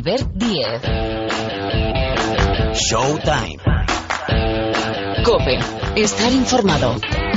Albert Díez. Showtime. COPE. Estar informado.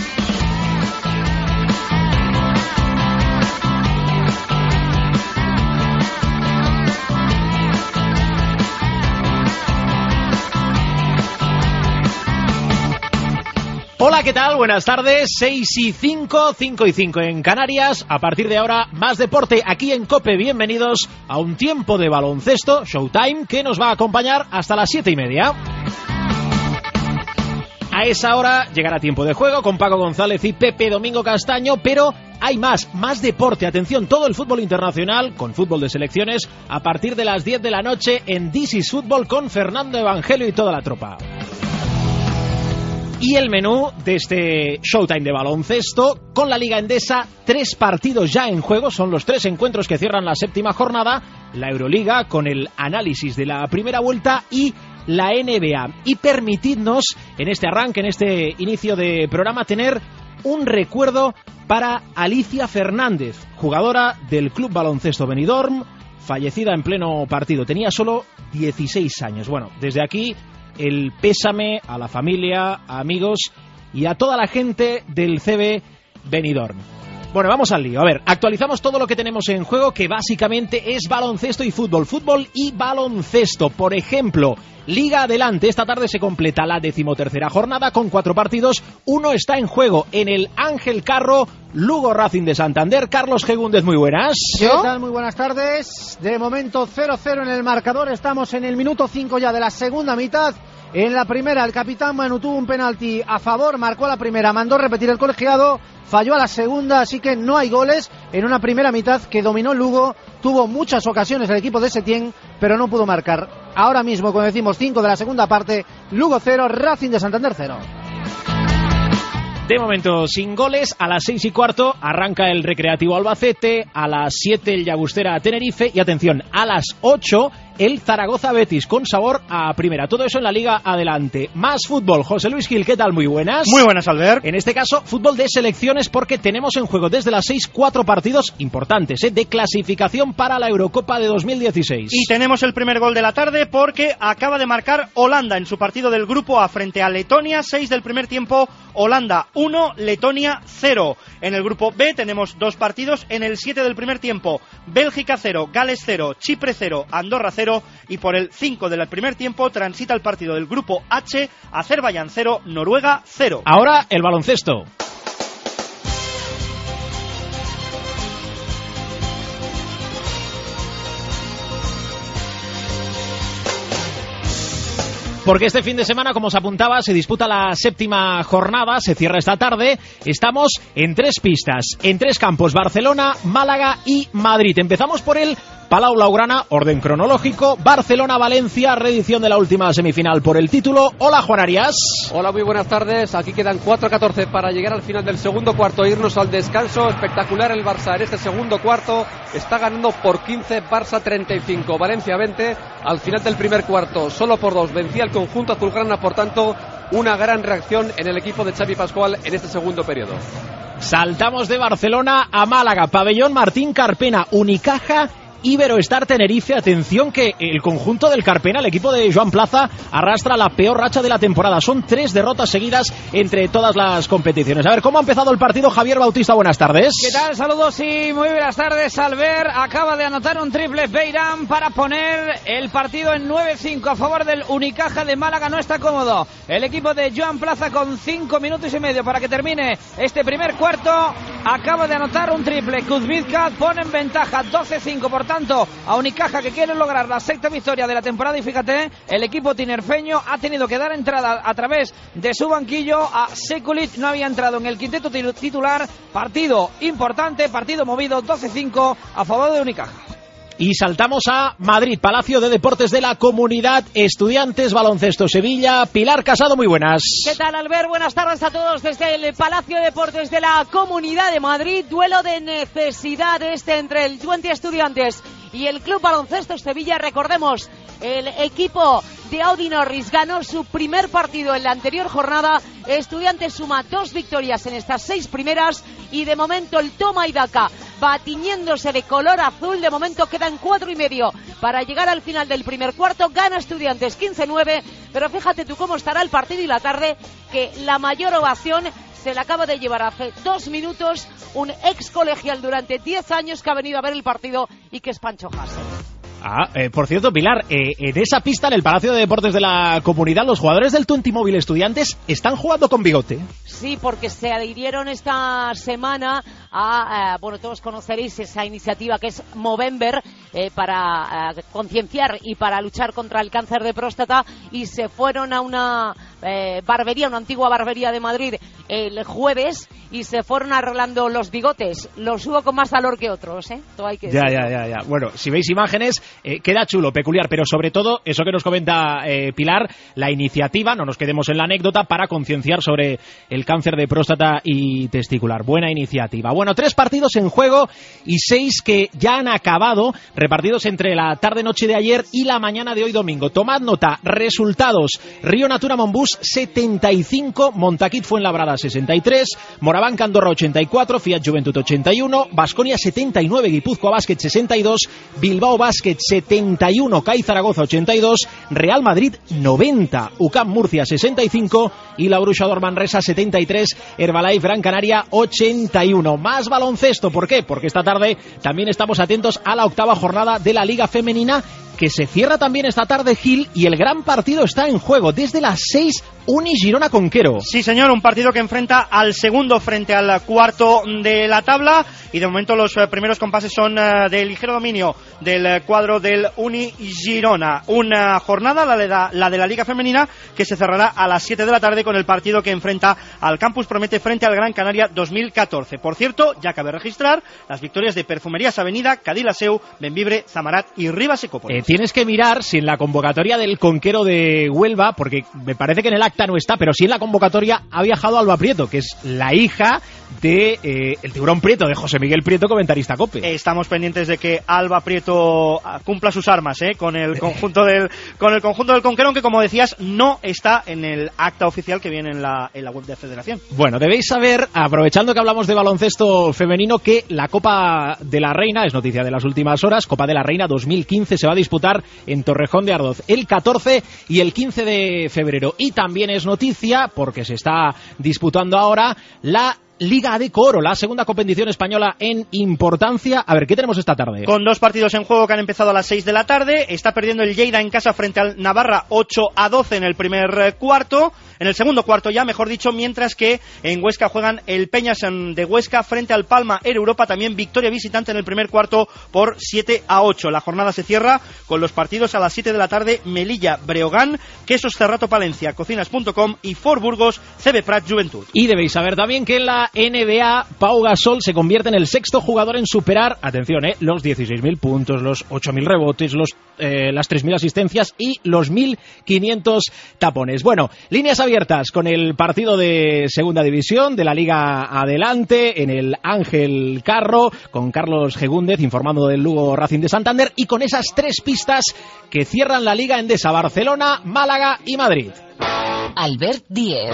Hola, ¿qué tal? Buenas tardes, 6:05, 5:05 en Canarias. A partir de ahora, más deporte aquí en COPE. Bienvenidos a un tiempo de baloncesto, Showtime, que nos va a acompañar hasta las 7:30. A esa hora llegará tiempo de juego con Paco González y Pepe Domingo Castaño, pero hay más deporte. Atención, todo el fútbol internacional, con fútbol de selecciones, a partir de las 10 de la noche en This is Fútbol con Fernando Evangelio y toda la tropa. Y el menú de este Showtime de baloncesto, con la Liga Endesa, 3 partidos ya en juego, son los 3 encuentros que cierran la 7ª jornada, la Euroliga con el análisis de la primera vuelta y la NBA. Y permitidnos, en este arranque, en este inicio de programa, tener un recuerdo para Alicia Fernández, jugadora del Club Baloncesto Benidorm, fallecida en pleno partido, tenía solo 16 años. Bueno, desde aquí el pésame a la familia, a amigos y a toda la gente del CB Benidorm. Bueno, vamos al lío. A ver, actualizamos todo lo que tenemos en juego, que básicamente es baloncesto y fútbol. Fútbol y baloncesto. Por ejemplo, Liga Adelante. Esta tarde se completa la 13ª jornada con 4 partidos. Uno está en juego en el Ángel Carro, Lugo Racing de Santander. Carlos Gegúndez, muy buenas. ¿Qué tal? Muy buenas tardes. De momento 0-0 en el marcador. Estamos en el minuto 5 ya de la segunda mitad. En la primera, el capitán Manu tuvo un penalti a favor, marcó a la primera, mandó repetir el colegiado, falló a la segunda, así que no hay goles en una primera mitad que dominó Lugo. Tuvo muchas ocasiones el equipo de Setién, pero no pudo marcar. Ahora mismo, como decimos, 5 de la segunda parte, Lugo 0, Racing de Santander 0. De momento sin goles. A las 6:15 arranca el Recreativo Albacete, a las 7 el Llagostera Tenerife y atención, a las 8 el Zaragoza Betis, con sabor a primera. Todo eso en la Liga Adelante. Más fútbol. José Luis Gil, ¿qué tal? Muy buenas. Muy buenas, Albert. En este caso, fútbol de selecciones, porque tenemos en juego desde las 6 4 partidos importantes de clasificación para la Eurocopa de 2016. Y tenemos el primer gol de la tarde porque acaba de marcar Holanda en su partido del Grupo A frente a Letonia. 6 del primer tiempo, Holanda 1, Letonia 0. En el Grupo B tenemos 2 partidos. En el 7 del primer tiempo, Bélgica 0, Gales 0, Chipre 0, Andorra 0. Y por el 5 del primer tiempo transita el partido del Grupo H, Azerbaiyán 0, Noruega 0. Ahora el baloncesto. Porque este fin de semana, como os apuntaba, se disputa la 7ª jornada, se cierra esta tarde. Estamos en 3 pistas, en 3 campos: Barcelona, Málaga y Madrid. Empezamos por el Palau Blaugrana, orden cronológico. Barcelona-Valencia, reedición de la última semifinal por el título. Hola, Juan Arias. Hola, muy buenas tardes. Aquí quedan 4:14 para llegar al final del segundo cuarto e irnos al descanso. Espectacular el Barça en este segundo cuarto. Está ganando por 15, Barça 35, Valencia 20. Al final del primer cuarto, solo por 2, vencía el conjunto azulgrana. Por tanto, una gran reacción en el equipo de Xavi Pascual en este segundo periodo. Saltamos de Barcelona a Málaga. Pabellón Martín Carpena, Unicaja, Iberoestar Tenerife. Atención que el conjunto del Carpena, el equipo de Joan Plaza, arrastra la peor racha de la temporada. Son 3 derrotas seguidas entre todas las competiciones. A ver, ¿cómo ha empezado el partido? Javier Bautista, buenas tardes. ¿Qué tal? Saludos y muy buenas tardes. Albert acaba de anotar un triple Beirán para poner el partido en 9-5 a favor del Unicaja de Málaga. No está cómodo el equipo de Joan Plaza con 5 minutos y medio para que termine este primer cuarto. Acaba de anotar un triple Kuzmizka, pone en ventaja 12-5 por tanto a Unicaja, que quiere lograr la 6ª victoria de la temporada. Y fíjate, el equipo tinerfeño ha tenido que dar entrada a través de su banquillo a Sekulic. No había entrado en el quinteto titular. Partido importante, partido movido, 12-5 a favor de Unicaja. Y saltamos a Madrid, Palacio de Deportes de la Comunidad Estudiantes Baloncesto Sevilla. Pilar Casado, muy buenas. ¿Qué tal, Albert? Buenas tardes a todos desde el Palacio de Deportes de la Comunidad de Madrid. Duelo de necesidad entre el Twente Estudiantes y el Club Baloncesto Sevilla. Recordemos, el equipo de Audi Norris ganó su primer partido en la anterior jornada. Estudiantes suma 2 victorias en estas 6 primeras y de momento el toma y daca batiñéndose de color azul. De momento quedan 4:30 para llegar al final del primer cuarto. Gana Estudiantes 15-9, pero fíjate tú cómo estará el partido y la tarde, que la mayor ovación se la acaba de llevar hace 2 minutos un ex colegial durante 10 años que ha venido a ver el partido y que es Pancho Hasél. Por cierto, Pilar, en esa pista, en el Palacio de Deportes de la Comunidad, los jugadores del Twenty Móvil Estudiantes están jugando con bigote. Sí, porque se adhirieron esta semana a, todos conoceréis esa iniciativa que es Movember, para concienciar y para luchar contra el cáncer de próstata, y se fueron a una barbería, una antigua barbería de Madrid, el jueves, y se fueron arreglando los bigotes. Los hubo con más valor que otros, ¿eh? Todo hay que decirlo. Ya. Bueno, si veis imágenes, queda chulo, peculiar, pero sobre todo, eso que nos comenta Pilar, la iniciativa, no nos quedemos en la anécdota, para concienciar sobre el cáncer de próstata y testicular. Buena iniciativa. Bueno, 3 partidos en juego y 6 que ya han acabado, repartidos entre la tarde-noche de ayer y la mañana de hoy domingo. Tomad nota, resultados: Río Natura Monbús 75, Montaquit Fuenlabrada 63, Morabanca Andorra 84, Fiat Juventud 81, Baskonia 79, Guipúzcoa Basket 62, Bilbao Basket 71, CAI Zaragoza 82, Real Madrid 90, UCAM Murcia 65 y la Bruixador Manresa 73, Herbalife Gran Canaria 81. Más baloncesto, ¿por qué? Porque esta tarde también estamos atentos a la 8ª jornada de la Liga Femenina, que se cierra también esta tarde, Gil, y el gran partido está en juego desde las 6, Uni Girona Conquero. Sí, señor, un partido que enfrenta al segundo frente al cuarto de la tabla, y de momento los primeros compases son de ligero dominio del cuadro del Uni Girona. Una jornada, la de la Liga Femenina, que se cerrará a las 7 de la tarde con el partido que enfrenta al Campus Promete frente al Gran Canaria 2014. Por cierto, ya cabe registrar las victorias de Perfumerías Avenida, Cadillaceu, Benvibre, Zamarat y Rivas Ecópolis. Tienes que mirar si en la convocatoria del Conquero de Huelva, porque me parece que en el acta no está, pero sí en la convocatoria ha viajado Alba Prieto, que es la hija de el tiburón Prieto, de José Miguel Prieto, comentarista COPE. Estamos pendientes de que Alba Prieto cumpla sus armas con el conjunto del Conquero, aunque, como decías, no está en el acta oficial que viene en la web de la Federación. Bueno, debéis saber, aprovechando que hablamos de baloncesto femenino, que la Copa de la Reina, es noticia de las últimas horas, Copa de la Reina 2015 se va a disputar en Torrejón de Ardoz el 14 y el 15 de febrero. Y también es noticia, porque se está disputando ahora, la Liga ADECO Oro, la segunda competición española en importancia. A ver, ¿qué tenemos esta tarde? Con 2 partidos en juego que han empezado a las 6 de la tarde. Está perdiendo el Lleida en casa frente al Navarra 8-12 en el primer cuarto. En el segundo cuarto ya, mejor dicho, mientras que en Huesca juegan el Peñas de Huesca frente al Palma Air Europa, también victoria visitante en el primer cuarto por 7-8. La jornada se cierra con los partidos a las 7 de la tarde: Melilla Breogán, Quesos Cerrato Palencia, Cocinas.com y Ford Burgos CB Prat Juventud. Y debéis saber también que en la NBA, Pau Gasol se convierte en el 6º jugador en superar, atención, los 16.000 puntos, los 8.000 rebotes, las 3.000 asistencias y los 1.500 tapones. Bueno, líneas abiertas con el partido de segunda división de la Liga Adelante en el Ángel Carro, con Carlos Gegúndez informando del Lugo Racing de Santander, y con esas 3 pistas que cierran la Liga Endesa: Barcelona, Málaga y Madrid. Albert Díez.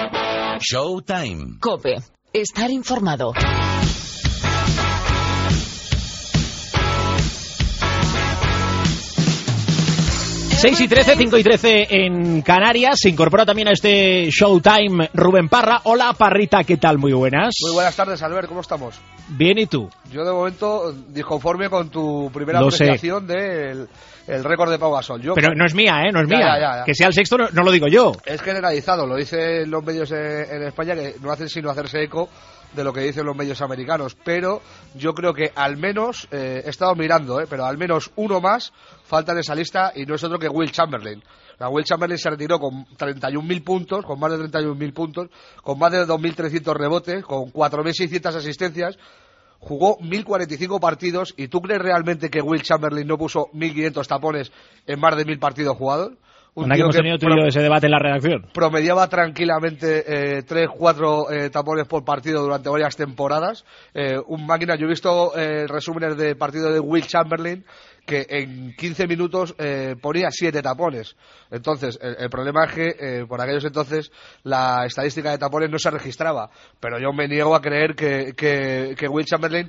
Showtime. COPE. Estar informado. 6 y 13, 5 y 13 en Canarias. Se incorpora también a este Showtime Rubén Parra. Hola, Parrita, ¿qué tal? Muy buenas. Muy buenas tardes, Albert, ¿cómo estamos? Bien, ¿y tú? Yo de momento disconforme con tu primera apreciación del récord de Pau Gasol. Pero no es mía, no es mía. Ya. Que sea el 6º no lo digo yo. Es generalizado, lo dicen los medios en España, que no hacen sino hacerse eco de lo que dicen los medios americanos, pero yo creo que al menos, he estado mirando, pero al menos uno más falta en esa lista, y no es otro que Will Chamberlain. Will Chamberlain se retiró con 31.000 puntos, con más de 31.000 puntos, con más de 2.300 rebotes, con 4.600 asistencias, jugó 1.045 partidos, ¿y tú crees realmente que Will Chamberlain no puso 1.500 tapones en más de 1.000 partidos jugados? Anda que hemos tenido tú y yo ese debate en la redacción. Promediaba tranquilamente 3-4 tapones por partido durante varias temporadas. Un máquina, yo he visto resúmenes de partido de Will Chamberlain que en 15 minutos ponía 7 tapones. Entonces, el problema es que por aquellos entonces la estadística de tapones no se registraba. Pero yo me niego a creer que Will Chamberlain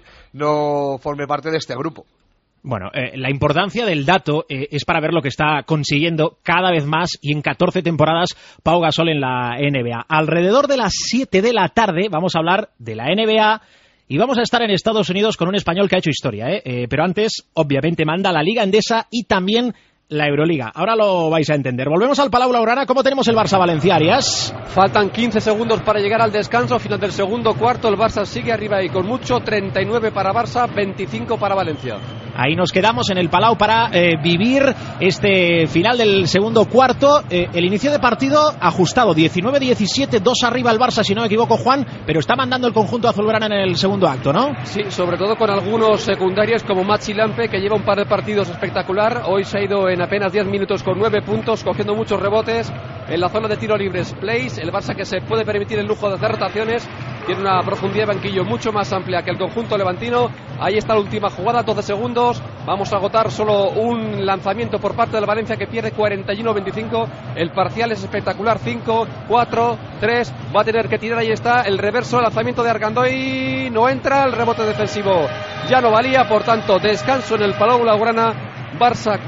no forme parte de este grupo. Bueno, la importancia del dato es para ver lo que está consiguiendo cada vez más y en 14 temporadas Pau Gasol en la NBA. Alrededor de las 7 de la tarde vamos a hablar de la NBA y vamos a estar en Estados Unidos con un español que ha hecho historia, pero antes, obviamente, manda la Liga Endesa y también la Euroliga. Ahora lo vais a entender. Volvemos al Palau Blaugrana. ¿Cómo tenemos el Barça-Valencia, Arias? Faltan 15 segundos para llegar al descanso. Final del segundo cuarto. El Barça sigue arriba y con mucho. 39 para Barça, 25 para Valencia. Ahí nos quedamos en el Palau para vivir este final del segundo cuarto. El inicio de partido ajustado. 19-17, 2 arriba el Barça, si no me equivoco, Juan. Pero está mandando el conjunto azulgrana en el segundo acto, ¿no? Sí, sobre todo con algunos secundarios como Machi Lampe, que lleva un par de partidos espectacular. Hoy se ha ido en apenas 10 minutos con 9 puntos, cogiendo muchos rebotes en la zona de tiro libres. Place, el Barça que se puede permitir el lujo de hacer rotaciones, tiene una profundidad de banquillo mucho más amplia que el conjunto levantino. Ahí está la última jugada, 12 segundos. Vamos a agotar solo un lanzamiento por parte del Valencia que pierde 41-25. El parcial es espectacular, 5, 4, 3. Va a tener que tirar, ahí está el reverso, el lanzamiento de Argandoy. No entra, el rebote defensivo ya no valía, por tanto, descanso en el Palau Blaugrana. Barça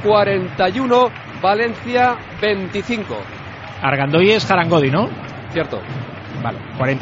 41, Valencia 25. Argandoy es Jarangodi, ¿no? Cierto. Vale,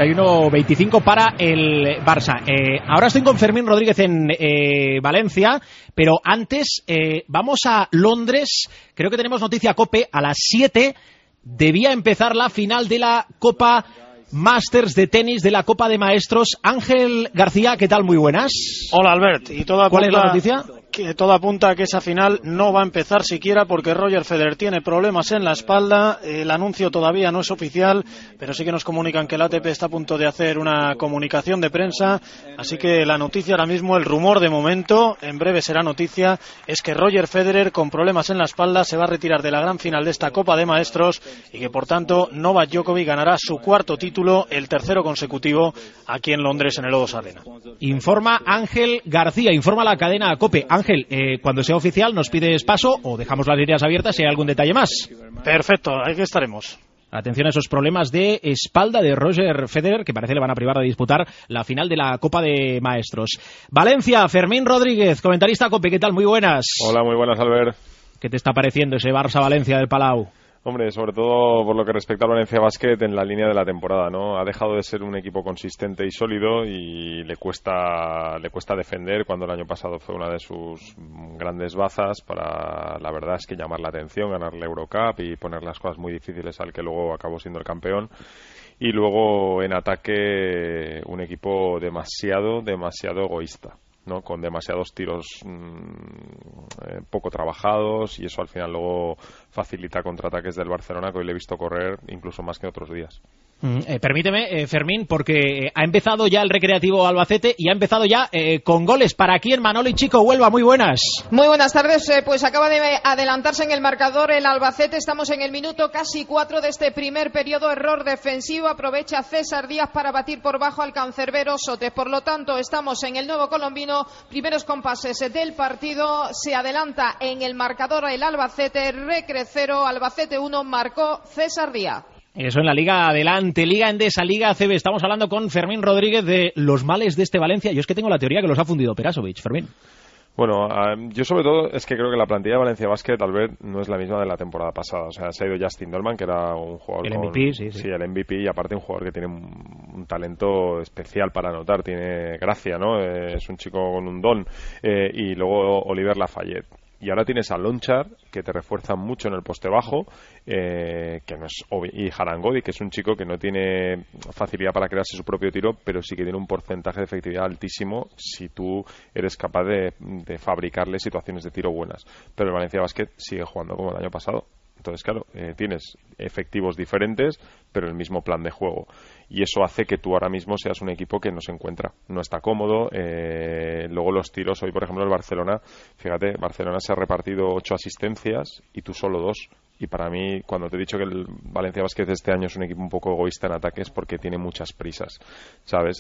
41-25 para el Barça. Ahora estoy con Fermín Rodríguez en Valencia, pero antes vamos a Londres. Creo que tenemos noticia COPE a las 7. Debía empezar la final de la Copa Masters de tenis de la Copa de Maestros. Ángel García, ¿qué tal? Muy buenas. Hola, Albert. ¿Y ¿Cuál es la noticia? Que todo apunta a que esa final no va a empezar siquiera porque Roger Federer tiene problemas en la espalda. El anuncio todavía no es oficial, pero sí que nos comunican que el ATP está a punto de hacer una comunicación de prensa. Así que la noticia ahora mismo, el rumor de momento, en breve será noticia, es que Roger Federer con problemas en la espalda se va a retirar de la gran final de esta Copa de Maestros y que por tanto Novak Djokovic ganará su cuarto título, el tercero consecutivo aquí en Londres en el O2 Arena. Informa Ángel García, informa la cadena COPE. Ángel, cuando sea oficial nos pides paso o dejamos las líneas abiertas si hay algún detalle más. Perfecto, aquí estaremos. Atención a esos problemas de espalda de Roger Federer, que parece le van a privar de disputar la final de la Copa de Maestros. Valencia, Fermín Rodríguez, comentarista COPE, ¿qué tal? Muy buenas. Hola, muy buenas, Albert. ¿Qué te está pareciendo ese Barça-Valencia del Palau? Hombre, sobre todo por lo que respecta al Valencia Basket en la línea de la temporada, ¿no? Ha dejado de ser un equipo consistente y sólido y le cuesta defender cuando el año pasado fue una de sus grandes bazas para, la verdad es que llamar la atención, ganar la Eurocup y poner las cosas muy difíciles al que luego acabó siendo el campeón. Y luego en ataque un equipo demasiado egoísta, ¿no? Con demasiados tiros poco trabajados y eso al final luego facilita contraataques del Barcelona, que hoy le he visto correr incluso más que otros días. Permíteme, Fermín, porque ha empezado ya el Recreativo Albacete y ha empezado ya con goles. ¿Para quién? Manolo y Chico Huelva, muy buenas. Muy buenas tardes, pues acaba de adelantarse en el marcador el Albacete. Estamos en el minuto casi 4 de este primer periodo. Error defensivo, aprovecha César Díaz para batir por bajo al cancerbero Sotes. Por lo tanto, estamos en el nuevo colombino. Primeros compases del partido. Se adelanta en el marcador el Albacete. Recre 0, Albacete 1, marcó César Díaz. Eso en la Liga Adelante, Liga Endesa, Liga ACB. Estamos hablando con Fermín Rodríguez de los males de este Valencia. Yo es que tengo la teoría que los ha fundido Perasovic, Fermín. Bueno, yo sobre todo es que creo que la plantilla de Valencia Basket tal vez no es la misma de la temporada pasada. O sea, se ha ido Justin Dolman, que era un jugador el MVP, sí. Sí, el MVP, y aparte un jugador que tiene un talento especial para anotar, tiene gracia, ¿no? Es un chico con un don. Y luego Oliver Lafayette. Y ahora tienes a Lonchar, que te refuerza mucho en el poste bajo, que no es y Harangodi, que es un chico que no tiene facilidad para crearse su propio tiro, pero sí que tiene un porcentaje de efectividad altísimo si tú eres capaz de fabricarle situaciones de tiro buenas. Pero el Valencia Basket sigue jugando como el año pasado. Entonces, claro, tienes efectivos diferentes, pero el mismo plan de juego. Y eso hace que tú ahora mismo seas un equipo que no se encuentra, no está cómodo. Luego los tiros, hoy por ejemplo el Barcelona, fíjate, Barcelona se ha repartido 8 asistencias y tú solo 2. y para mí, cuando te he dicho que el Valencia Basket este año es un equipo un poco egoísta en ataque, es porque tiene muchas prisas, ¿sabes?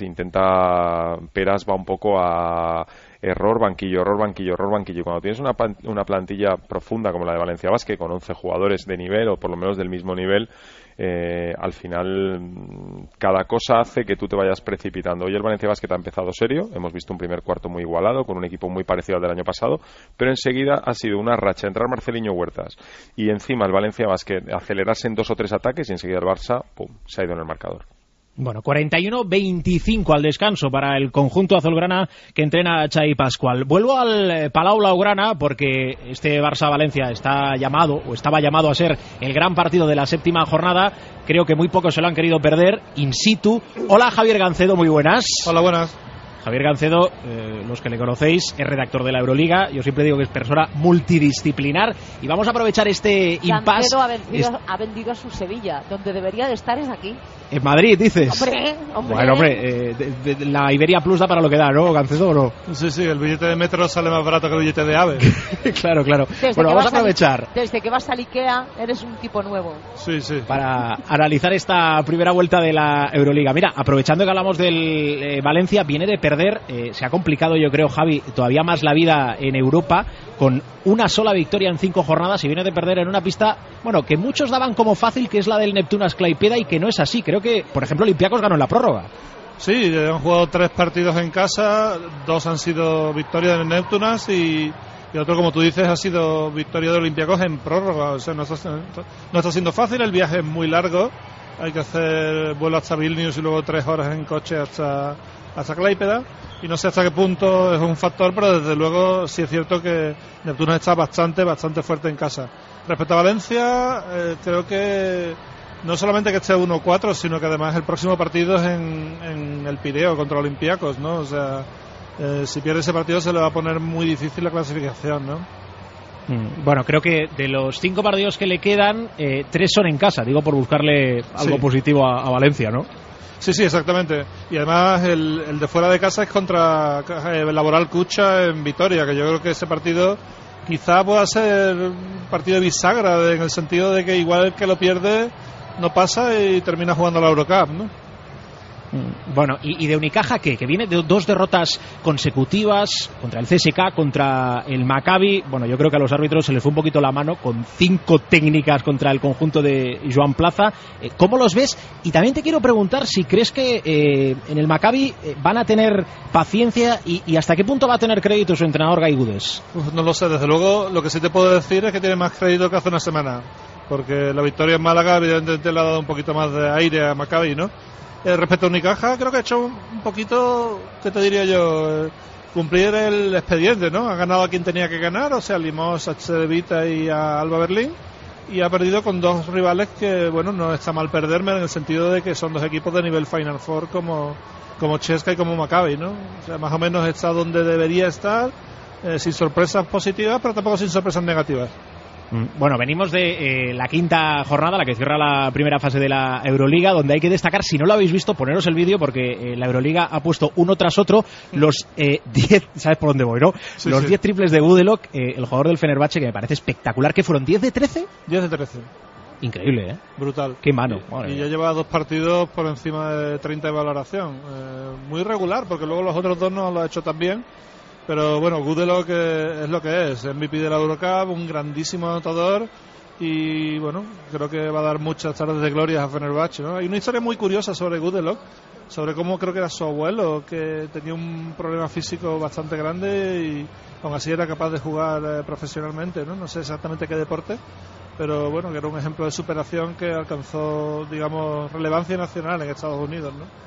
Peras va un poco a error, banquillo, error, banquillo, error, banquillo. Cuando tienes una plantilla profunda como la de Valencia Basket, con 11 jugadores de nivel, o por lo menos del mismo nivel, al final cada cosa hace que tú te vayas precipitando. Hoy el Valencia Basket ha empezado serio, hemos visto un primer cuarto muy igualado, con un equipo muy parecido al del año pasado, pero enseguida ha sido una racha, entrar Marceliño Huertas y encima el Valencia Basket acelerarse en 2 o 3 ataques, y enseguida el Barça, pum, se ha ido en el marcador. Bueno, 41-25 al descanso para el conjunto azulgrana que entrena Xavi Pascual. Vuelvo al Palau Blaugrana porque este Barça-Valencia estaba llamado a ser el gran partido de la 7ª jornada. Creo que muy pocos se lo han querido perder in situ. Hola, Javier Gancedo, muy buenas. Hola, buenas. Javier Gancedo, los que le conocéis, es redactor de la Euroliga. Yo siempre digo que es persona multidisciplinar. Y vamos a aprovechar este impasse. Gancedo ha vendido a su Sevilla. Donde debería de estar es aquí. En Madrid, dices. Hombre. Bueno, hombre, la Iberia Plus da para lo que da, ¿no, Gancedo, o no? Sí, el billete de metro sale más barato que el billete de AVE. Claro. Bueno, vamos a aprovechar. Desde que vas al Ikea, eres un tipo nuevo. Sí. Para analizar esta primera vuelta de la Euroliga. Mira, aprovechando que hablamos del Valencia, viene de perder. Se ha complicado, yo creo, Javi, todavía más la vida en Europa, con una sola victoria en 5 jornadas, y viene de perder en una pista, bueno, que muchos daban como fácil, que es la del Neptunas Klaipėda, y que no es así. Creo que, por ejemplo, Olympiacos ganó en la prórroga. Sí, han jugado 3 partidos en casa, 2 han sido victorias en Neptunas y otro, como tú dices, ha sido victoria de Olympiacos en prórroga. O sea, no está siendo fácil, el viaje es muy largo, hay que hacer vuelo hasta Vilnius y luego 3 horas en coche hasta Klaipėda, y no sé hasta qué punto es un factor, pero desde luego sí es cierto que Neptunas está bastante fuerte en casa. Respecto a Valencia, creo que no solamente que esté 1-4, sino que además el próximo partido es en el Pireo contra Olympiacos, ¿no? O sea, si pierde ese partido se le va a poner muy difícil la clasificación, ¿no? Bueno, creo que de los 5 partidos que le quedan, 3 son en casa, digo, por buscarle algo positivo a Valencia, ¿no? Sí, exactamente. Y además el de fuera de casa es contra Laboral Cucha en Vitoria, que yo creo que ese partido quizá pueda ser un partido de bisagra, en el sentido de que igual que lo pierde no pasa y termina jugando la Eurocup, ¿no? Bueno, ¿y de Unicaja qué? Que viene de 2 derrotas consecutivas contra el CSKA, contra el Maccabi. Bueno, yo creo que a los árbitros se les fue un poquito la mano con 5 técnicas contra el conjunto de Joan Plaza. ¿Cómo los ves? Y también te quiero preguntar si crees que en el Maccabi van a tener paciencia y hasta qué punto va a tener crédito su entrenador Guy Gudes. No lo sé, desde luego lo que sí te puedo decir es que tiene más crédito que hace una semana, porque la victoria en Málaga evidentemente le ha dado un poquito más de aire a Maccabi, ¿no? Respecto a Unicaja, creo que ha hecho un poquito, ¿qué te diría yo? Cumplir el expediente, ¿no? Ha ganado a quien tenía que ganar, o sea, Limos, a Cedevita y a Alba Berlín, y ha perdido con 2 rivales que, bueno, no está mal perderme, en el sentido de que son 2 equipos de nivel Final Four como CSKA y como Maccabi, ¿no? O sea, más o menos está donde debería estar, sin sorpresas positivas, pero tampoco sin sorpresas negativas. Bueno, venimos de la 5ª jornada, la que cierra la primera fase de la Euroliga, donde hay que destacar, si no lo habéis visto, poneros el vídeo, porque la Euroliga ha puesto uno tras otro los 10, ¿sabes por dónde voy, no? Sí, los 10 triples de Gudelok, el jugador del Fenerbahce, que me parece espectacular. ¿Qué fueron? ¿10 de 13? 10 de 13. Increíble, ¿eh? Brutal. Qué mano. Y ya lleva 2 partidos por encima de 30 de valoración. Muy regular, porque luego los otros 2 no lo ha hecho tan bien. Pero bueno, Gudelok es lo que es, MVP de la Eurocup, un grandísimo anotador, y bueno, creo que va a dar muchas tardes de gloria a Fenerbahce, ¿no? Hay una historia muy curiosa sobre Gudelok, sobre cómo creo que era su abuelo, que tenía un problema físico bastante grande y aún así era capaz de jugar profesionalmente, ¿no? No sé exactamente qué deporte, pero bueno, que era un ejemplo de superación que alcanzó, digamos, relevancia nacional en Estados Unidos, ¿no?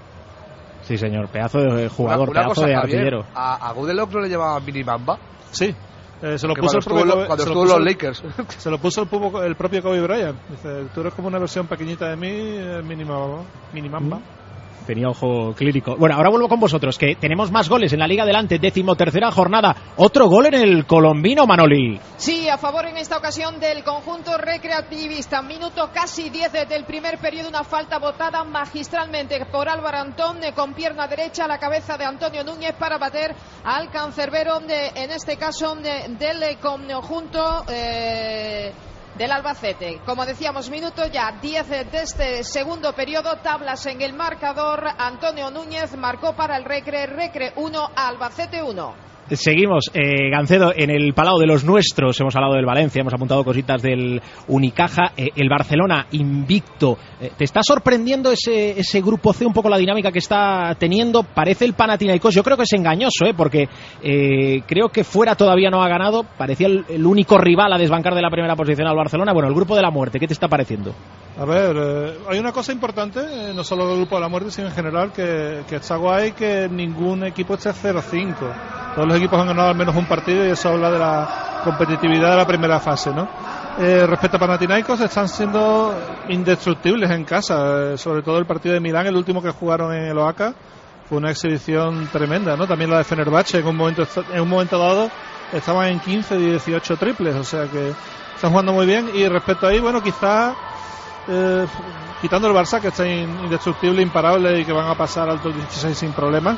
Sí, señor, pedazo de jugador, pedazo de artillero. ¿A Gudelok no le llamaban Mini Mamba? Sí, se lo puso cuando estuvo en los Lakers. Se lo puso el propio Kobe Bryant. Dice, tú eres como una versión pequeñita de mí, Mini Mamba. Tenía ojo clínico. Bueno, ahora vuelvo con vosotros, que tenemos más goles en la Liga Adelante, 13ª jornada. Otro gol en el colombino, Manoli. Sí, a favor en esta ocasión del conjunto recreativista. Minuto casi 10 del primer periodo, una falta botada magistralmente por Álvaro Antón, con pierna derecha a la cabeza de Antonio Núñez para bater al cancerbero, en este caso del conjunto del Albacete. Como decíamos, minuto ya 10 de este segundo periodo, tablas en el marcador. Antonio Núñez marcó para el Recre 1, Albacete 1. Seguimos, Gancedo, en el Palau de los nuestros. Hemos hablado del Valencia, hemos apuntado cositas del Unicaja, el Barcelona invicto. ¿Te está sorprendiendo ese grupo C, un poco la dinámica que está teniendo? Parece el Panathinaikos, yo creo que es engañoso, porque creo que fuera todavía no ha ganado. Parecía el único rival a desbancar de la primera posición al Barcelona. Bueno, el grupo de la muerte, ¿qué te está pareciendo? A ver, hay una cosa importante, no solo el grupo de la muerte, sino en general, que está guay que ningún equipo esté 0-5. Todos los equipos han ganado al menos un partido y eso habla de la competitividad de la primera fase, ¿no? Respecto a Panathinaikos, están siendo indestructibles en casa, sobre todo el partido de Milán, el último que jugaron en el Oaca, fue una exhibición tremenda, ¿no? También la de Fenerbahce, en un momento dado estaban en 15 y 18 triples, o sea que están jugando muy bien. Y respecto a ahí, bueno, quizás quitando el Barça, que está indestructible, imparable y que van a pasar al top 16 sin problemas,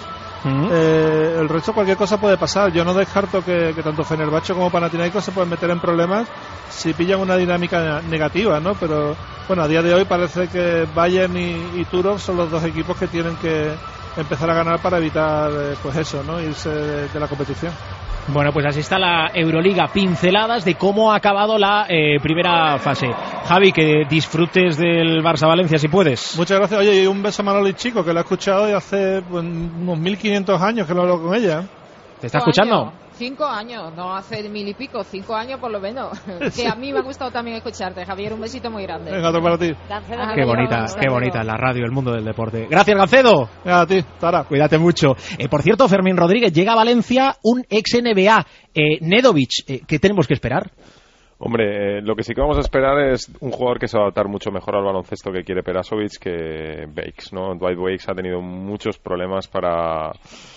el resto, cualquier cosa puede pasar. Yo no descarto que tanto Fenerbahce como Panathinaikos se pueden meter en problemas si pillan una dinámica negativa, ¿no? Pero bueno, a día de hoy parece que Bayern y Turov son los dos equipos que tienen que empezar a ganar para evitar pues eso, ¿no? Irse de la competición. Bueno, pues así está la Euroliga, pinceladas de cómo ha acabado la primera fase. Javi, que disfrutes del Barça-Valencia si puedes. Muchas gracias. Oye, y un beso a Manoli Chico, que lo he escuchado y hace unos 1500 años que lo hablo con ella. ¿Te está escuchando? 5 años, no hace 1000 y pico, 5 años por lo menos. Que a mí me ha gustado también escucharte, Javier, un besito muy grande. Venga, otro para ti. Qué bonita la radio, el mundo del deporte. Gracias, Gancedo. A ti, Tara. Cuídate mucho. Por cierto, Fermín Rodríguez, llega a Valencia un ex NBA, Nedovic. ¿Qué tenemos que esperar? Hombre, lo que sí que vamos a esperar es un jugador que se va a adaptar mucho mejor al baloncesto que quiere Perasovic que Bakes, ¿no? Dwight Bakes ha tenido muchos problemas para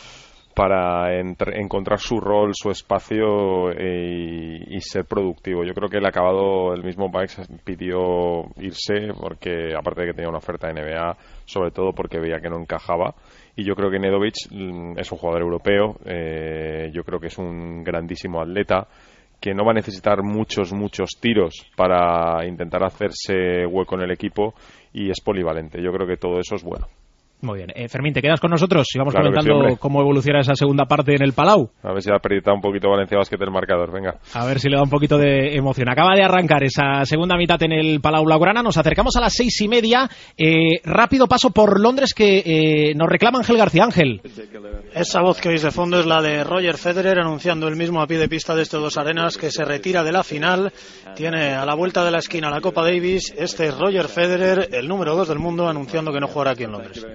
encontrar su rol, su espacio y ser productivo. Yo creo que el mismo Bakes pidió irse porque, aparte de que tenía una oferta de NBA, sobre todo porque veía que no encajaba. Y yo creo que Nedovic es un jugador europeo, yo creo que es un grandísimo atleta, que no va a necesitar muchos tiros para intentar hacerse hueco en el equipo y es polivalente. Yo creo que todo eso es bueno. Muy bien. Fermín, ¿te quedas con nosotros? Y vamos claro comentando cómo evoluciona esa segunda parte en el Palau. A ver si ha perdido un poquito Valencia Basket el marcador, venga. A ver si le da un poquito de emoción. Acaba de arrancar esa segunda mitad en el Palau Blaugrana. Nos acercamos a las 6:30. Rápido paso por Londres que nos reclama Ángel García. Ángel. Esa voz que oís de fondo es la de Roger Federer, anunciando el mismo a pie de pista de estos dos arenas que se retira de la final. Tiene a la vuelta de la esquina la Copa Davis. Este es Roger Federer, el número 2 del mundo, anunciando que no jugará aquí en Londres.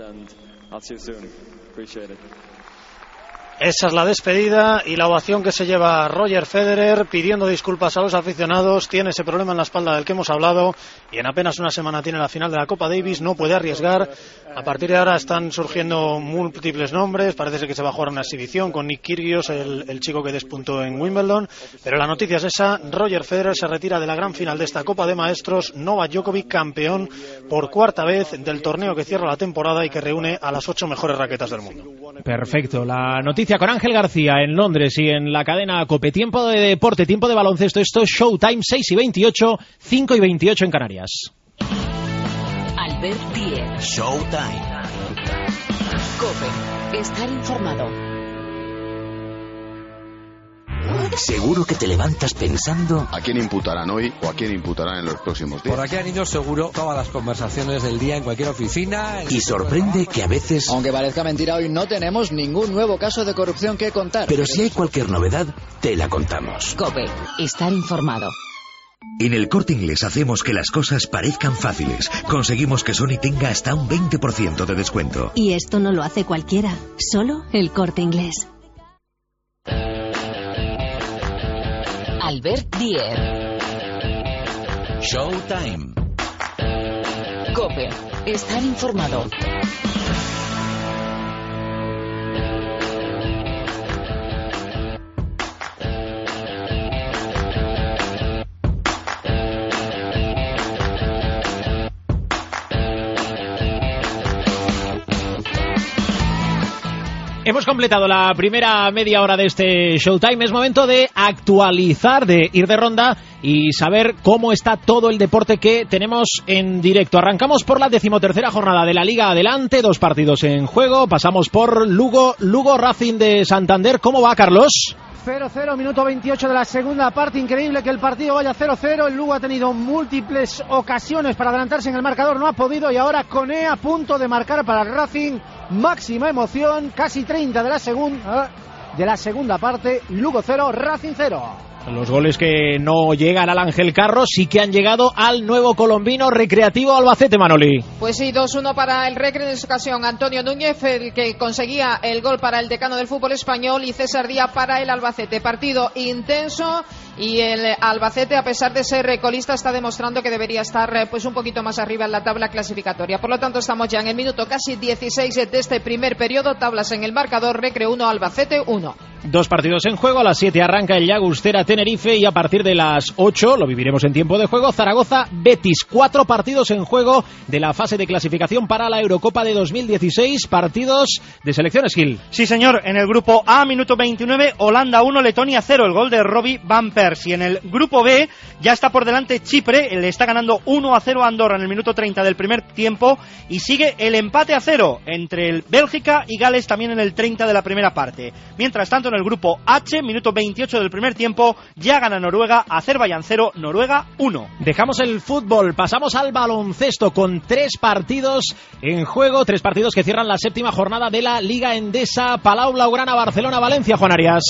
Esa es la despedida y la ovación que se lleva Roger Federer pidiendo disculpas a los aficionados. Tiene ese problema en la espalda del que hemos hablado y en apenas una semana tiene la final de la Copa Davis, no puede arriesgar. A partir de ahora están surgiendo múltiples nombres, parece ser que se va a jugar una exhibición con Nick Kyrgios, el chico que despuntó en Wimbledon, pero la noticia es esa: Roger Federer se retira de la gran final de esta Copa de Maestros. Novak Djokovic, campeón por cuarta vez del torneo que cierra la temporada y que reúne a las 8 mejores raquetas del mundo. Perfecto, la noticia con Ángel García en Londres y en la cadena COPE. Tiempo de deporte, tiempo de baloncesto. Esto es Showtime, 6:28, 5:28 en Canarias. Albert Díez. Showtime. COPE. Estar informado. Seguro que te levantas pensando ¿a quién imputarán hoy o a quién imputarán en los próximos días? Por aquí han ido seguro todas las conversaciones del día en cualquier oficina. Y sorprende que a veces... Aunque parezca mentira, hoy no tenemos ningún nuevo caso de corrupción que contar. Pero si hay cualquier novedad, te la contamos. COPE. Estar informado. En el Corte Inglés hacemos que las cosas parezcan fáciles. Conseguimos que Sony tenga hasta un 20% de descuento. Y esto no lo hace cualquiera, solo el Corte Inglés. Albert Díez. Showtime. COPE. Estar informado. Hemos completado la primera media hora de este Showtime. Es momento de actualizar, de ir de ronda y saber cómo está todo el deporte que tenemos en directo. Arrancamos por la 13ª jornada de la Liga Adelante, 2 partidos en juego. Pasamos por Lugo Racing de Santander. ¿Cómo va, Carlos? 0-0, minuto 28 de la segunda parte. Increíble que el partido vaya 0-0. El Lugo ha tenido múltiples ocasiones para adelantarse en el marcador, no ha podido, y ahora Koné a punto de marcar para el Racing. Máxima emoción, casi 30 de la segunda parte. Lugo 0, Racing 0. Los goles que no llegan al Ángel Carro sí que han llegado al nuevo colombino Recreativo Albacete, Manoli. Pues sí, 2-1 para el Recre en esta ocasión. Antonio Núñez, el que conseguía el gol para el decano del fútbol español, y César Díaz para el Albacete. Partido intenso, y el Albacete, a pesar de ser colista, está demostrando que debería estar pues un poquito más arriba en la tabla clasificatoria. Por lo tanto, estamos ya en el minuto casi 16 de este primer periodo. Tablas en el marcador: Recre 1, Albacete 1. 2 partidos en juego. A las 7 arranca el Llagostera Tenerife, y a partir de las 8, lo viviremos en tiempo de juego, Zaragoza Betis. 4 partidos en juego de la fase de clasificación para la Eurocopa de 2016. Partidos de selecciones, Gil. Sí, señor. En el grupo A, minuto 29, Holanda 1, Letonia 0. El gol de Robbie Van Persie. En el grupo B ya está por delante Chipre. Le está ganando 1-0 a Andorra en el minuto 30 del primer tiempo, y sigue el empate a 0 entre el Bélgica y Gales también en el 30 de la primera parte. Mientras tanto, en el grupo H, minuto 28 del primer tiempo, ya gana Noruega, Azerbaiyán 0, Noruega 1. Dejamos el fútbol, pasamos al baloncesto con 3 partidos en juego, 3 partidos que cierran la 7ª jornada de la Liga Endesa. Palau Blaugrana, Barcelona, Valencia, Juan Arias.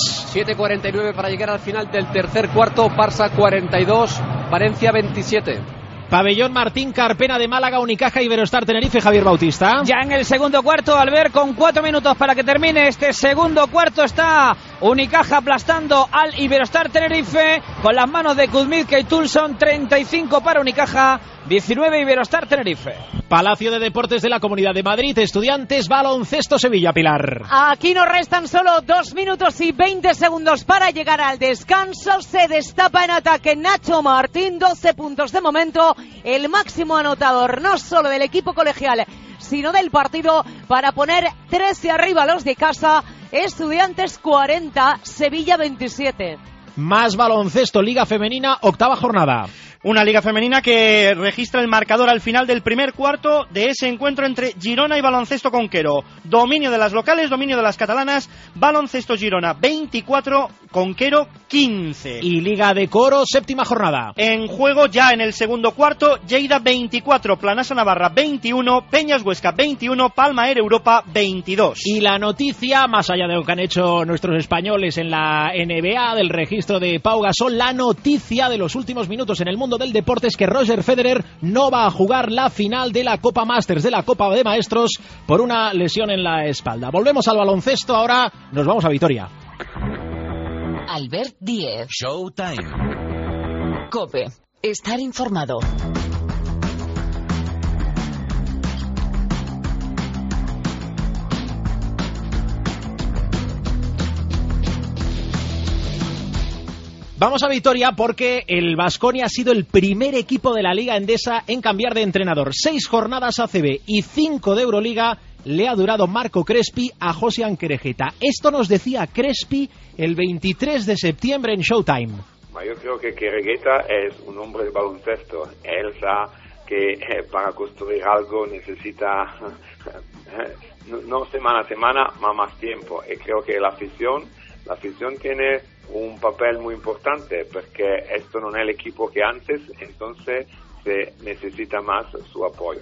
7:49 para llegar al final del tercer cuarto. Barça 42, Valencia 27. Pabellón Martín Carpena de Málaga, Unicaja, Iberostar Tenerife, Javier Bautista. Ya en el segundo cuarto, Albert, con 4 minutos para que termine este segundo cuarto, está Unicaja aplastando al Iberostar Tenerife con las manos de Kuzmitka y Tulson. 35 para Unicaja, 19 Iberostar Tenerife. Palacio de Deportes de la Comunidad de Madrid, Estudiantes, Baloncesto Sevilla, Pilar. Aquí nos restan solo 2 minutos y 20 segundos para llegar al descanso. Se destapa en ataque Nacho Martín, 12 puntos de momento, el máximo anotador no solo del equipo colegial sino del partido, para poner 13 arriba los de casa. Estudiantes 40, Sevilla 27. Más baloncesto, Liga Femenina, 8ª jornada. Una Liga Femenina que registra el marcador al final del primer cuarto de ese encuentro entre Girona y Baloncesto Conquero. Dominio de las locales, dominio de las catalanas. Baloncesto Girona 24, Conquero 15. Y Liga de Coro, 7ª jornada. En juego ya en el segundo cuarto, Lleida 24, Planasa Navarra 21, Peñas Huesca 21, Palma Air Europa 22. Y la noticia, más allá de lo que han hecho nuestros españoles en la NBA, del registro de Pau Gasol, la noticia de los últimos minutos en el mundo del deporte es que Roger Federer no va a jugar la final de la Copa Masters, de la Copa de Maestros, por una lesión en la espalda. Volvemos al baloncesto, ahora nos vamos a Vitoria. Albert Díez. Showtime. COPE. Estar informado. Vamos a Vitoria porque el Baskonia ha sido el primer equipo de la Liga Endesa en cambiar de entrenador. 6 jornadas ACB y 5 de Euroliga le ha durado Marco Crespi a Josian Querejeta. Esto nos decía Crespi el 23 de septiembre en Showtime. Yo creo que Querejeta es un hombre de baloncesto. Él sabe que para construir algo necesita no semana a semana, más tiempo. Y creo que la afición tiene un papel muy importante, porque esto no es el equipo que antes, entonces se necesita más su apoyo.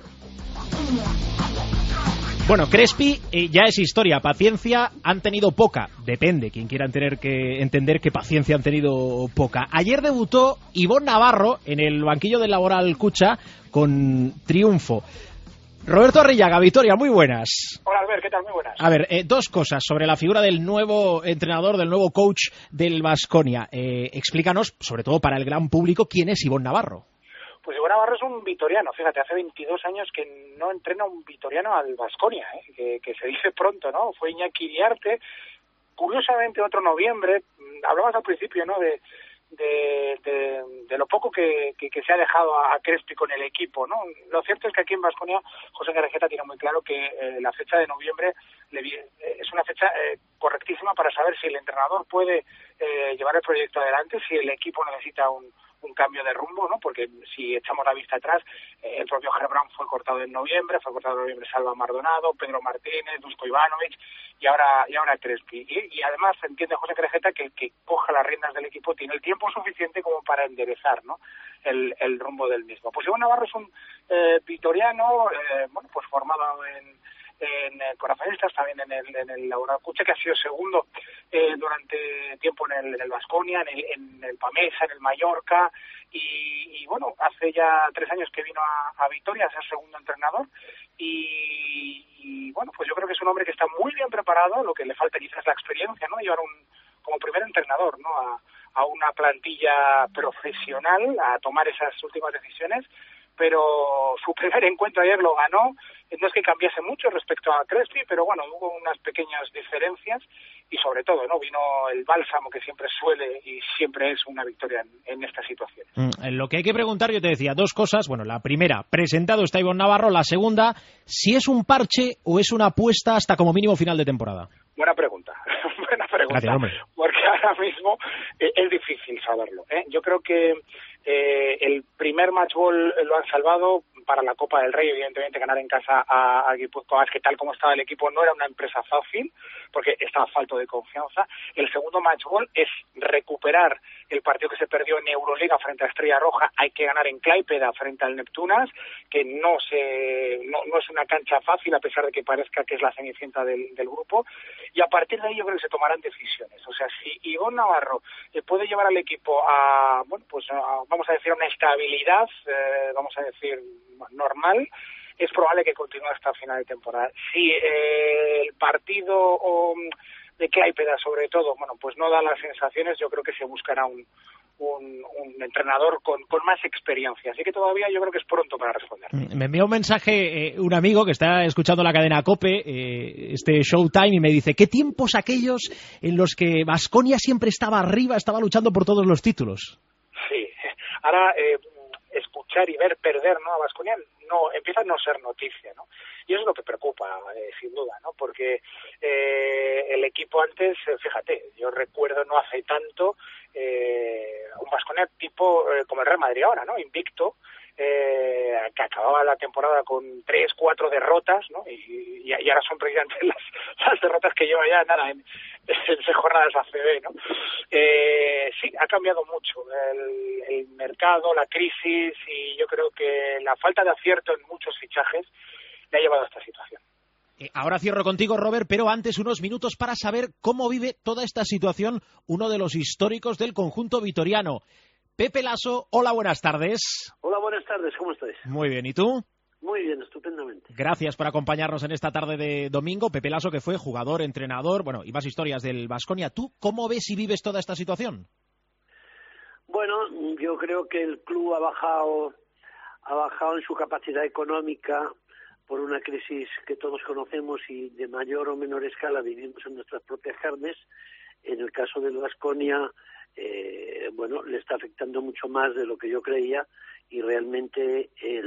Bueno, Crespi ya es historia. Paciencia han tenido poca. Depende, quien quiera entender que paciencia han tenido poca. Ayer debutó Ivonne Navarro en el banquillo del Laboral Cucha con triunfo. Roberto Arrillaga, Vitoria, muy buenas. Hola Albert, ¿qué tal? Muy buenas. A ver, 2 cosas sobre la figura del nuevo entrenador, del nuevo coach del Baskonia. Explícanos, sobre todo para el gran público, quién es Ivonne Navarro. Pues Ivonne Navarro es un vitoriano, fíjate, hace 22 años que no entrena un vitoriano al Baskonia, que se dice pronto, ¿no? Fue Iñaki Iriarte, curiosamente otro noviembre, hablabas al principio, ¿no?, de de lo poco que se ha dejado a Crespi con el equipo, ¿no? Lo cierto es que aquí en Baskonia José Garejeta tiene muy claro que la fecha de noviembre es una fecha correctísima para saber si el entrenador puede llevar el proyecto adelante, si el equipo necesita un cambio de rumbo, ¿no? Porque si echamos la vista atrás, el propio Gerbrand fue cortado en noviembre Salva Mardonado, Pedro Martínez, Dusko Ivanovic y ahora Crespi. Y además entiende José Garejeta que el que coja las riendas del equipo tiene el tiempo suficiente como para enderezar, ¿no? el rumbo del mismo. Pues Iván Navarro es un vitoriano, pues formado en Corazonistas, también en el Laura Cuche, que ha sido segundo durante tiempo en el Baskonia, en el Pamesa, en el Mallorca, y bueno, hace ya 3 años que vino a Vitoria a ser segundo entrenador, y bueno, pues yo creo que es un hombre que está muy bien preparado, lo que le falta quizás es la experiencia, ¿no? Llevar como primer entrenador, ¿no? A una plantilla profesional, a tomar esas últimas decisiones, pero su primer encuentro ayer lo ganó. No es que cambiase mucho respecto a Crespi, pero bueno, hubo unas pequeñas diferencias y sobre todo no vino el bálsamo que siempre suele y siempre es una victoria en esta situación. Lo que hay que preguntar, yo te decía, 2 cosas. Bueno, la primera, presentado está Iván Navarro. La segunda, si es un parche o es una apuesta hasta como mínimo final de temporada. Buena pregunta. Gracias, hombre. Porque ahora mismo es difícil saberlo, ¿eh? Yo creo que el primer match ball lo han salvado para la Copa del Rey, evidentemente ganar en casa a Guipúzcoa, que tal como estaba el equipo no era una empresa fácil, porque estaba falto de confianza. El segundo match ball es recuperar el partido que se perdió en Euroliga frente a Estrella Roja. Hay que ganar en Klaipeda frente al Neptunas, que no es una cancha fácil, a pesar de que parezca que es la cenicienta del grupo, y a partir de ahí yo creo que se tomarán decisiones. O sea, si Iván Navarro puede llevar al equipo vamos a decir, una estabilidad, vamos a decir, normal, es probable que continúe hasta final de temporada. Si el partido de Klaipeda, sobre todo, pues no da las sensaciones, yo creo que se buscará un entrenador con más experiencia. Así que todavía yo creo que es pronto para responder. Me envió un mensaje un amigo que está escuchando la cadena COPE, este Showtime, y me dice, ¿qué tiempos aquellos en los que Baskonia siempre estaba arriba, estaba luchando por todos los títulos? Sí, ahora escuchar y ver perder, ¿no?, a Baskonia empieza a no ser noticia, ¿no? Y eso es lo que preocupa, sin duda, ¿no? Porque el equipo antes, fíjate, yo recuerdo no hace tanto un Baskonia tipo como el Real Madrid ahora, ¿no? Invicto, que acababa la temporada con 3-4 derrotas, ¿no? Y ahora son precisamente las derrotas que lleva ya en 6 jornadas ACB, ¿no? Sí, ha cambiado mucho el mercado, la crisis, y yo creo que la falta de acierto en muchos fichajes le ha llevado a esta situación. Ahora cierro contigo, Robert, pero antes unos minutos para saber cómo vive toda esta situación uno de los históricos del conjunto vitoriano. Pepe Laso, hola, buenas tardes. Hola, buenas tardes, ¿cómo estáis? Muy bien, ¿y tú? Muy bien, estupendamente. Gracias por acompañarnos en esta tarde de domingo. Pepe Laso, que fue jugador, entrenador, y más historias del Baskonia. ¿Tú cómo ves y vives toda esta situación? Bueno, yo creo que el club ha bajado en su capacidad económica por una crisis que todos conocemos y de mayor o menor escala vivimos en nuestras propias carnes. En el caso del Baskonia, le está afectando mucho más de lo que yo creía, y realmente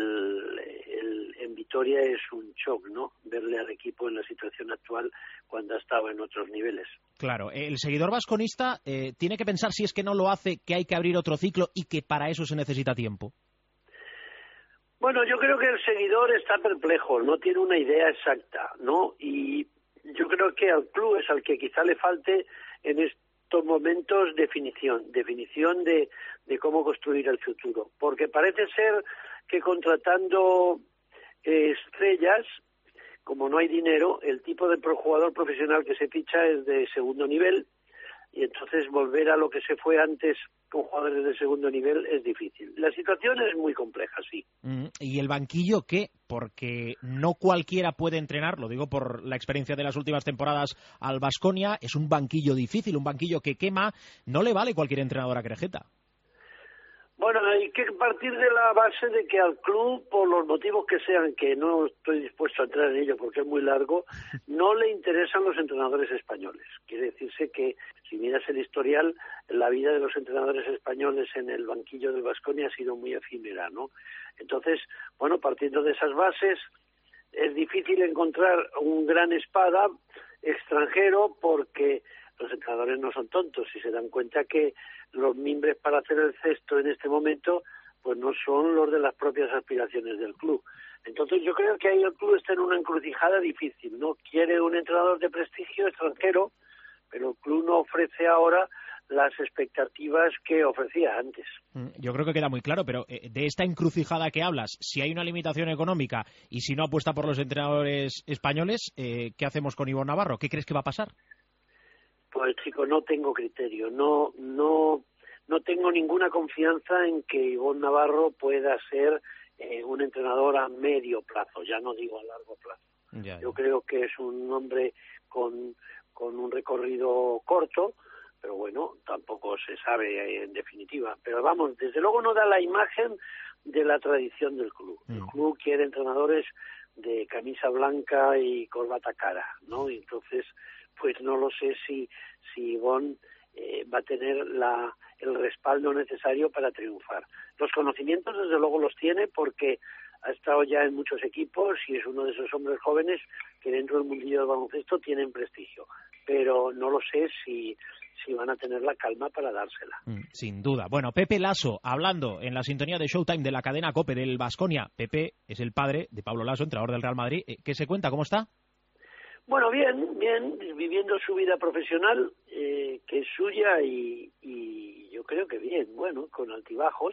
en Vitoria es un shock, ¿no?, verle al equipo en la situación actual cuando ha estado en otros niveles. Claro, el seguidor vasconista tiene que pensar, si es que no lo hace, que hay que abrir otro ciclo y que para eso se necesita tiempo. Bueno, yo creo que el seguidor está perplejo, no tiene una idea exacta, ¿no? Y yo creo que al club es al que quizá le falte en estos momentos definición de cómo construir el futuro. Porque parece ser que contratando estrellas, como no hay dinero, el tipo de jugador profesional que se ficha es de segundo nivel, y entonces volver a lo que se fue antes con jugadores de segundo nivel es difícil. La situación es muy compleja, sí. ¿Y el banquillo qué? Porque no cualquiera puede entrenar, lo digo por la experiencia de las últimas temporadas al Baskonia, es un banquillo difícil, un banquillo que quema, no le vale cualquier entrenador a Crejeta. Bueno, hay que partir de la base de que al club, por los motivos que sean, que no estoy dispuesto a entrar en ello porque es muy largo, no le interesan los entrenadores españoles. Quiere decirse que, si miras el historial, la vida de los entrenadores españoles en el banquillo del Baskonia ha sido muy efímera, ¿no? Entonces, bueno, partiendo de esas bases, es difícil encontrar un gran espada extranjero porque los entrenadores no son tontos y se dan cuenta que los mimbres para hacer el cesto en este momento pues no son los de las propias aspiraciones del club. Entonces yo creo que ahí el club está en una encrucijada difícil, ¿no? Quiere un entrenador de prestigio extranjero, pero el club no ofrece ahora las expectativas que ofrecía antes. Yo creo que queda muy claro, pero de esta encrucijada que hablas, si hay una limitación económica y si no apuesta por los entrenadores españoles, ¿qué hacemos con Ivonne Navarro? ¿Qué crees que va a pasar? Pues chico, no tengo criterio, no tengo ninguna confianza en que Ivonne Navarro pueda ser un entrenador a medio plazo, ya no digo a largo plazo. Yo creo que es un hombre con un recorrido corto, pero bueno, tampoco se sabe en definitiva. Pero vamos, desde luego no da la imagen de la tradición del club. El club quiere entrenadores de camisa blanca y corbata cara, ¿no? Y entonces, pues no lo sé si Ivonne va a tener el respaldo necesario para triunfar. Los conocimientos desde luego los tiene porque ha estado ya en muchos equipos y es uno de esos hombres jóvenes que dentro del mundillo del baloncesto tienen prestigio, pero no lo sé si van a tener la calma para dársela. Sin duda. Bueno, Pepe Laso, hablando en la sintonía de Showtime de la cadena COPE del Baskonia. Pepe es el padre de Pablo Laso, entrenador del Real Madrid. ¿Qué se cuenta? ¿Cómo está? Bueno, bien, viviendo su vida profesional, que es suya y yo creo que bien, bueno, con altibajos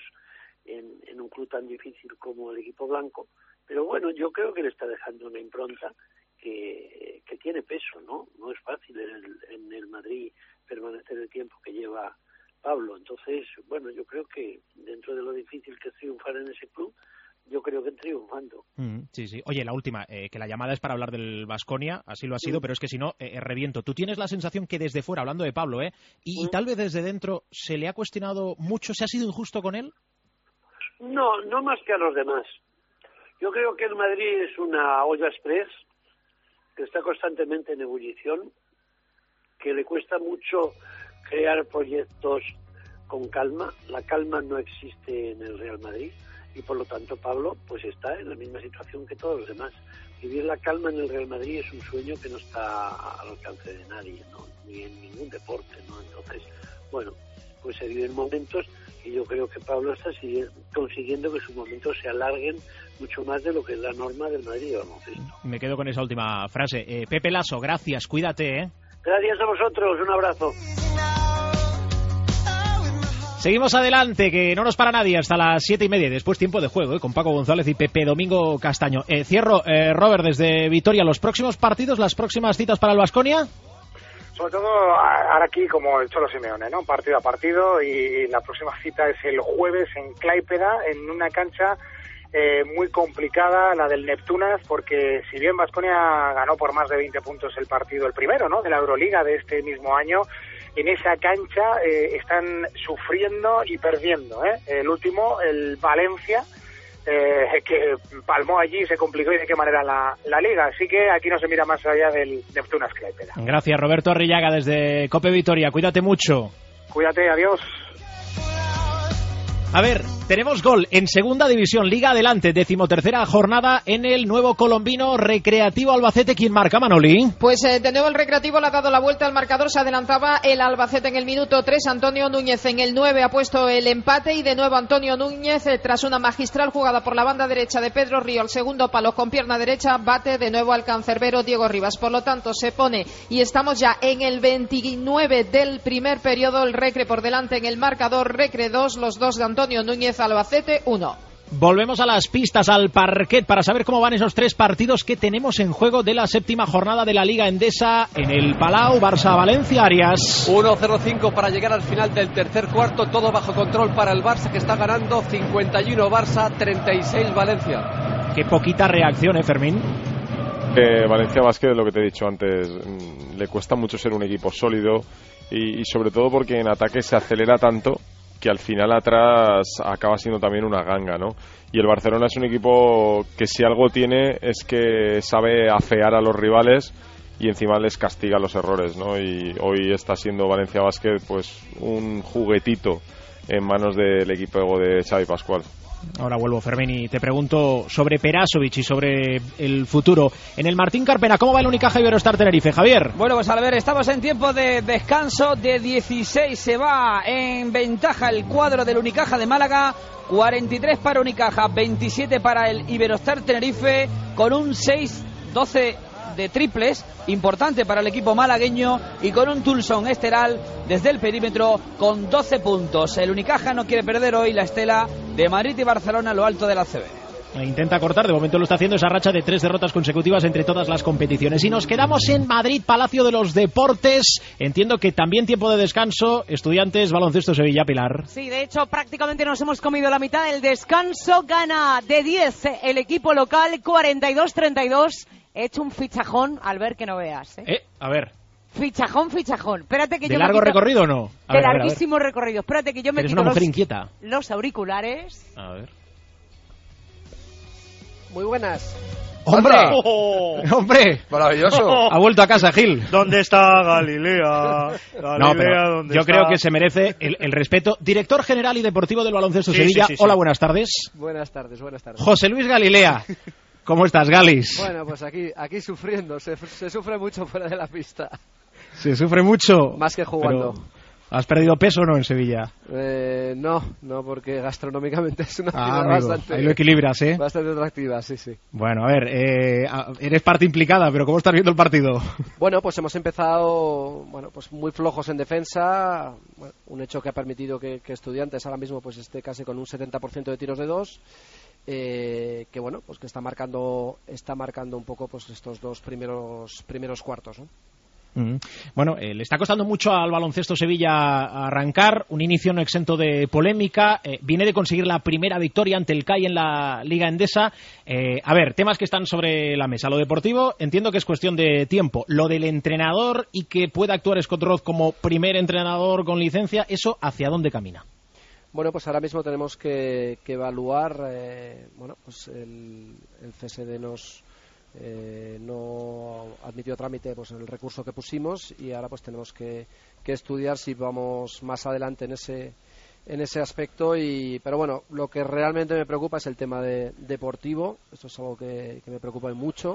en un club tan difícil como el equipo blanco, pero bueno, yo creo que le está dejando una impronta que tiene peso, ¿no? No es fácil en el Madrid permanecer el tiempo que lleva Pablo, entonces, bueno, yo creo que dentro de lo difícil que es triunfar en ese club, yo creo que triunfando. Sí. Oye, la última, que la llamada es para hablar del Baskonia, así lo ha sido, pero es que si no, reviento. ¿Tú tienes la sensación que desde fuera, hablando de Pablo, y tal vez desde dentro, se le ha cuestionado mucho, se ha sido injusto con él? No más que a los demás. Yo creo que el Madrid es una olla express que está constantemente en ebullición, que le cuesta mucho crear proyectos con calma. La calma no existe en el Real Madrid. Y por lo tanto Pablo pues está en la misma situación que todos los demás. Vivir la calma en el Real Madrid es un sueño que no está al alcance de nadie, ¿no? Ni en ningún deporte, ¿no? Entonces, bueno, pues se viven momentos y yo creo que Pablo está consiguiendo que sus momentos se alarguen mucho más de lo que es la norma del Madrid. Me quedo con esa última frase. Pepe Laso, gracias, cuídate. Gracias a vosotros, un abrazo. Seguimos adelante, que no nos para nadie hasta las 7:30. Después tiempo de juego, con Paco González y Pepe Domingo Castaño. Cierro, Robert, desde Vitoria, los próximos partidos, las próximas citas para el Baskonia. Sobre todo ahora aquí como el Cholo Simeone, ¿no? Partido a partido, y la próxima cita es el jueves en Klaipėda, en una cancha muy complicada, la del Neptunas, porque si bien Baskonia ganó por más de 20 puntos el partido, el primero, ¿no?, de la Euroliga de este mismo año, en esa cancha están sufriendo y perdiendo. El último, el Valencia, que palmó allí y se complicó y de qué manera la liga. Así que aquí no se mira más allá del Neptunas Klaipėda. Gracias, Roberto Arrillaga, desde COPE Vitoria. Cuídate mucho. Cuídate, adiós. A ver, tenemos gol en segunda división, Liga Adelante, 13ª jornada en el nuevo colombino Recreativo Albacete. ¿Quién marca, Manoli? Pues de nuevo el Recreativo le ha dado la vuelta al marcador, se adelantaba el Albacete en el minuto 3, Antonio Núñez en el 9 ha puesto el empate y de nuevo Antonio Núñez, tras una magistral jugada por la banda derecha de Pedro Río, al segundo palo con pierna derecha, bate de nuevo al cancerbero Diego Rivas. Por lo tanto se pone, y estamos ya en el 29 del primer periodo, el Recre por delante en el marcador, Recre 2, los dos de Antonio Núñez, Albacete 1. Volvemos a las pistas, al parquet, para saber cómo van esos tres partidos que tenemos en juego de la séptima jornada de la Liga Endesa en el Palau. Barça-Valencia, Arias. 1-0-5 para llegar al final del tercer cuarto, todo bajo control para el Barça, que está ganando 51 Barça, 36 Valencia. Qué poquita reacción, Fermín. Valencia Basket, lo que te he dicho antes, le cuesta mucho ser un equipo sólido y sobre todo porque en ataque se acelera tanto que al final atrás acaba siendo también una ganga, ¿no? Y el Barcelona es un equipo que si algo tiene es que sabe afear a los rivales y encima les castiga los errores, ¿no? Y hoy está siendo Valencia Basket pues un juguetito en manos del equipo de Xavi Pascual. Ahora vuelvo, Fermín, y te pregunto sobre Perasovic y sobre el futuro. En el Martín Carpena, ¿cómo va el Unicaja Iberostar Tenerife, Javier? Bueno, pues a ver, estamos en tiempo de descanso de 16. Se va en ventaja el cuadro del Unicaja de Málaga. 43 para Unicaja, 27 para el Iberostar Tenerife, con un 6-12 de triples, importante para el equipo malagueño, y con un Tulson Esteral desde el perímetro con 12 puntos. El Unicaja no quiere perder hoy la estela de Madrid y Barcelona a lo alto de la ACB. Intenta cortar, de momento lo está haciendo, esa racha de 3 derrotas consecutivas entre todas las competiciones. Y nos quedamos en Madrid, Palacio de los Deportes. Entiendo que también tiempo de descanso. Estudiantes, Baloncesto Sevilla, Pilar. Sí, de hecho prácticamente nos hemos comido la mitad del descanso. Gana de 10 el equipo local, 42-32. He hecho un fichajón al ver que no veas. A ver. Fichajón. Espérate que ¿De yo largo recorrido o no? De larguísimo recorrido. Espérate que yo me Eres quito una mujer inquieta. Los auriculares. A ver. Muy buenas. ¡Hombre! ¡Hombre! Maravilloso. Ha vuelto a casa, Gil. ¿Dónde está Galilea? No, pero ¿dónde yo está? creo que se merece el respeto. Director general y deportivo del Baloncesto Sevilla. Sí. Hola, buenas tardes. Buenas tardes. José Luis Galilea. ¿Cómo estás, Galis? Bueno, pues aquí sufriendo. Se sufre mucho fuera de la pista. Se sufre mucho. Más que jugando. Pero ¿has perdido peso o no en Sevilla? No, porque gastronómicamente es una ciudad amigo, bastante... ahí lo equilibras, ¿eh? Bastante atractiva, sí. Bueno, a ver, eres parte implicada, pero ¿cómo estás viendo el partido? Bueno, pues hemos empezado pues muy flojos en defensa, un hecho que ha permitido que Estudiantes ahora mismo pues esté casi con un 70% de tiros de 2, que pues que está marcando un poco pues estos dos primeros cuartos, ¿no? Bueno, le está costando mucho al Baloncesto Sevilla arrancar, un inicio no exento de polémica, viene de conseguir la primera victoria ante el CAI en la Liga Endesa. A ver, temas que están sobre la mesa. Lo deportivo, entiendo que es cuestión de tiempo. Lo del entrenador y que pueda actuar Scott Roth como primer entrenador con licencia, ¿eso hacia dónde camina? Bueno, pues ahora mismo tenemos que evaluar, pues el CSD no admitió trámite pues el recurso que pusimos y ahora pues tenemos que estudiar si vamos más adelante en ese aspecto pero bueno, lo que realmente me preocupa es el tema deportivo. Esto es algo que me preocupa mucho,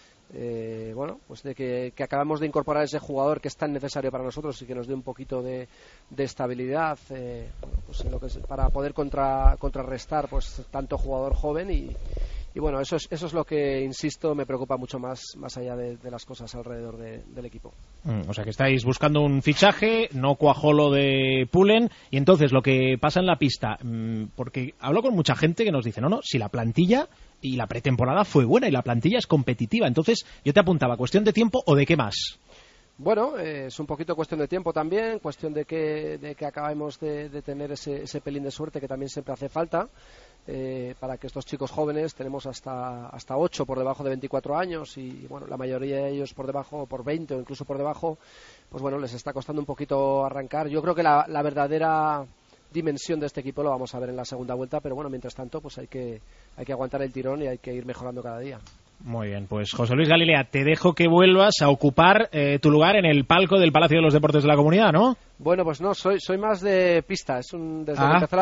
pues de que acabamos de incorporar ese jugador que es tan necesario para nosotros y que nos dé un poquito de estabilidad pues en lo que para poder contrarrestar pues tanto jugador joven y bueno, eso es lo que, insisto, me preocupa mucho más allá de las cosas alrededor del equipo. O sea que estáis buscando un fichaje, no cuajó lo de Pullen, y entonces lo que pasa en la pista, porque hablo con mucha gente que nos dice, no, si la plantilla y la pretemporada fue buena y la plantilla es competitiva, entonces yo te apuntaba, ¿cuestión de tiempo o de qué más? Bueno, es un poquito cuestión de tiempo también, cuestión de que acabemos de tener ese pelín de suerte que también siempre hace falta. Para que estos chicos jóvenes, tenemos hasta 8 por debajo de 24 años y bueno, la mayoría de ellos por debajo, por 20 o incluso por debajo, pues bueno, les está costando un poquito arrancar. Yo creo que la verdadera dimensión de este equipo lo vamos a ver en la segunda vuelta, pero bueno, mientras tanto pues hay que aguantar el tirón y hay que ir mejorando cada día. Muy bien, pues José Luis Galilea, te dejo que vuelvas a ocupar tu lugar en el palco del Palacio de los Deportes de la Comunidad, ¿no? Bueno, pues no, soy más de pista. Desde que empezó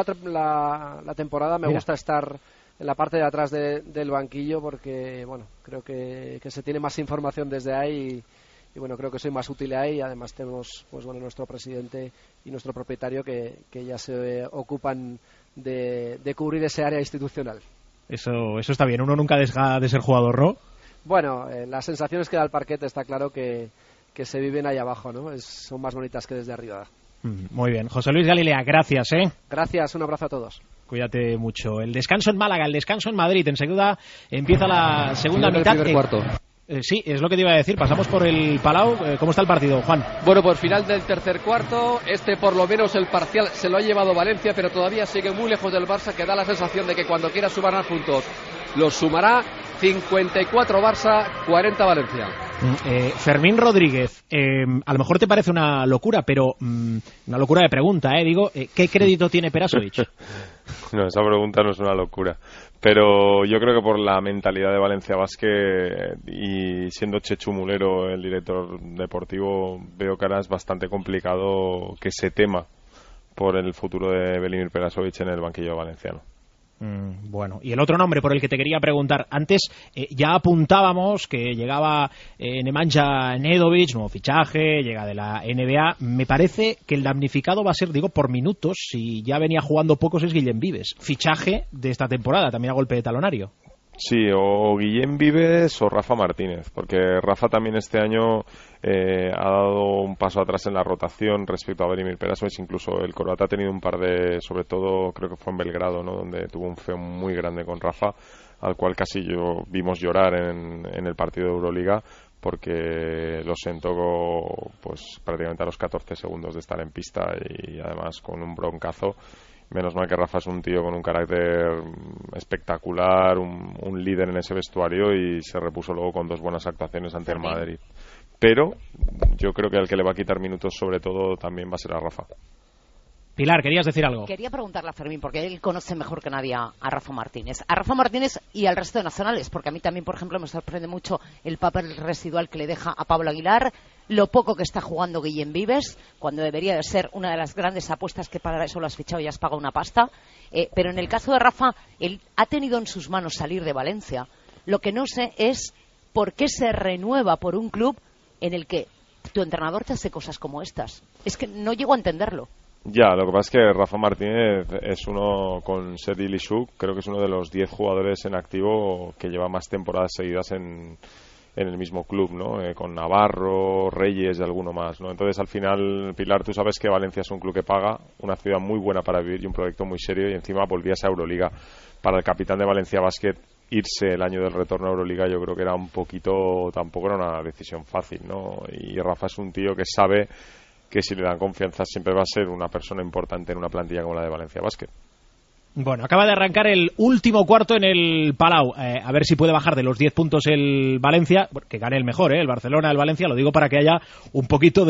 la temporada me gusta estar en la parte de atrás del banquillo porque, bueno, creo que se tiene más información desde ahí y bueno, creo que soy más útil ahí. Además tenemos, pues bueno, nuestro presidente y nuestro propietario que ya se ocupan de cubrir ese área institucional. Eso está bien, uno nunca deja de ser jugador, ¿no? Bueno, las sensaciones que da el parquet está claro que se viven ahí abajo, ¿no? Son más bonitas que desde arriba. Muy bien, José Luis Galilea, gracias, ¿eh? Gracias, un abrazo a todos. Cuídate mucho. El descanso en Málaga, el descanso en Madrid, enseguida empieza la segunda mitad. Primer cuarto. Sí, es lo que te iba a decir. Pasamos por el Palau. ¿Cómo está el partido, Juan? Bueno, pues final del tercer cuarto. Por lo menos el parcial se lo ha llevado Valencia, pero todavía sigue muy lejos del Barça, que da la sensación de que cuando quiera sumar puntos los sumará. 54 Barça, 40 Valencia. Fermín Rodríguez, a lo mejor te parece una locura, pero una locura de pregunta, digo, ¿qué crédito tiene Perasovic? No, esa pregunta no es una locura, pero yo creo que por la mentalidad de Valencia Basket y siendo Chechu Mulero el director deportivo, veo que ahora es bastante complicado que se tema por el futuro de Velimir Perasovic en el banquillo valenciano. Bueno, y el otro nombre por el que te quería preguntar antes, ya apuntábamos que llegaba Nemanja Nedovic, nuevo fichaje, llega de la NBA. Me parece que el damnificado va a ser, digo, por minutos, si ya venía jugando pocos, es Guillem Vives, fichaje de esta temporada, también a golpe de talonario. Sí, o Guillem Vives o Rafa Martínez, porque Rafa también este año ha dado un paso atrás en la rotación respecto a Velimir Perasovic. Incluso el croata ha tenido un par de, sobre todo creo que fue en Belgrado, ¿no?, donde tuvo un feo muy grande con Rafa, al cual casi vimos llorar en el partido de Euroliga, porque lo sentó pues prácticamente a los 14 segundos de estar en pista y además con un broncazo. Menos mal que Rafa es un tío con un carácter espectacular, un líder en ese vestuario, y se repuso luego con 2 buenas actuaciones ante el Madrid. Pero yo creo que al que le va a quitar minutos sobre todo también va a ser a Rafa. Pilar, ¿querías decir algo? Quería preguntarle a Fermín, porque él conoce mejor que nadie a Rafa Martínez. A Rafa Martínez y al resto de nacionales, porque a mí también, por ejemplo, me sorprende mucho el papel residual que le deja a Pablo Aguilar, lo poco que está jugando Guillem Vives, cuando debería de ser una de las grandes apuestas que para eso lo has fichado y has pagado una pasta. Pero en el caso de Rafa, él ha tenido en sus manos salir de Valencia. Lo que no sé es por qué se renueva por un club en el que tu entrenador te hace cosas como estas. Es que no llego a entenderlo. Ya, lo que pasa es que Rafa Martínez es uno, con Sergi Lishuk, creo que es uno de los 10 jugadores en activo que lleva más temporadas seguidas en el mismo club, ¿no? Con Navarro, Reyes y alguno más, ¿no? Entonces, al final, Pilar, tú sabes que Valencia es un club que paga, una ciudad muy buena para vivir y un proyecto muy serio, y encima volvías a Euroliga. Para el capitán de Valencia Basket, irse el año del retorno a Euroliga yo creo que era un poquito, tampoco era una decisión fácil, ¿no? Y Rafa es un tío que sabe que si le dan confianza siempre va a ser una persona importante en una plantilla como la de Valencia Basket. Bueno, acaba de arrancar el último cuarto en el Palau. A ver si puede bajar de los 10 puntos el Valencia, que gane el mejor, el Barcelona, el Valencia, lo digo para que haya un poquito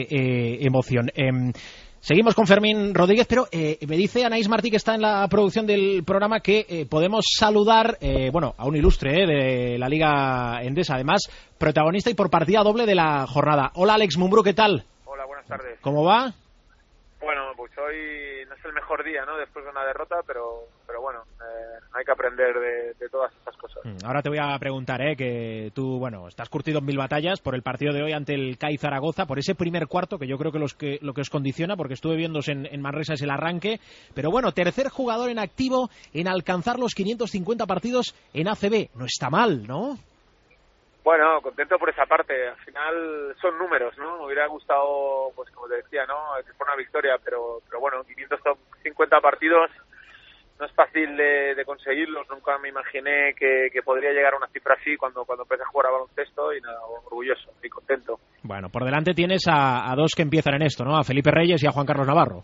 de emoción. Seguimos con Fermín Rodríguez, pero me dice Anaís Martí, que está en la producción del programa, que podemos saludar a un ilustre de la Liga Endesa, además protagonista y por partida doble de la jornada. Hola, Alex Mumbrú, ¿qué tal? Hola, buenas tardes. ¿Cómo va? Bueno, pues hoy no es el mejor día, ¿no?, después de una derrota, pero bueno, hay que aprender de todas estas cosas. Ahora te voy a preguntar, que tú, estás curtido en 1000 batallas por el partido de hoy ante el CAI Zaragoza, por ese primer cuarto, que yo creo que lo que os condiciona, porque estuve viéndose en Manresa, es el arranque, pero bueno, tercer jugador en activo en alcanzar los 550 partidos en ACB. No está mal, ¿no? Bueno, contento por esa parte. Al final son números, ¿no? Me hubiera gustado, pues como te decía, ¿no?, que fuera una victoria, pero bueno, 550 partidos no es fácil de conseguirlos. Nunca me imaginé que podría llegar a una cifra así cuando empecé a jugar a baloncesto, y nada, orgulloso y contento. Bueno, por delante tienes a dos que empiezan en esto, ¿no? A Felipe Reyes y a Juan Carlos Navarro.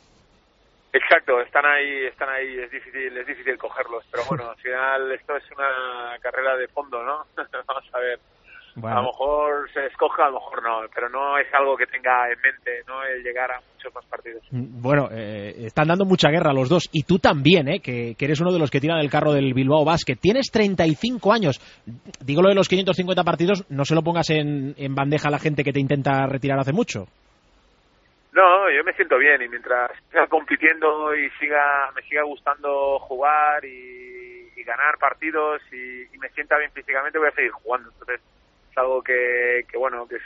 Exacto, están ahí, es difícil cogerlos, pero bueno, al final esto es una carrera de fondo, ¿no? Vamos a ver. Bueno. A lo mejor se escoge, a lo mejor no, pero no es algo que tenga en mente, ¿no?, el llegar a muchos más partidos. Bueno, están dando mucha guerra los dos, y tú también, que eres uno de los que tira del carro del Bilbao Basket. Tienes 35 años. Digo lo de los 550 partidos, no se lo pongas en bandeja a la gente que te intenta retirar hace mucho. No, yo me siento bien, y mientras siga compitiendo y me siga gustando jugar y ganar partidos y me sienta bien físicamente, voy a seguir jugando. Entonces, es algo que es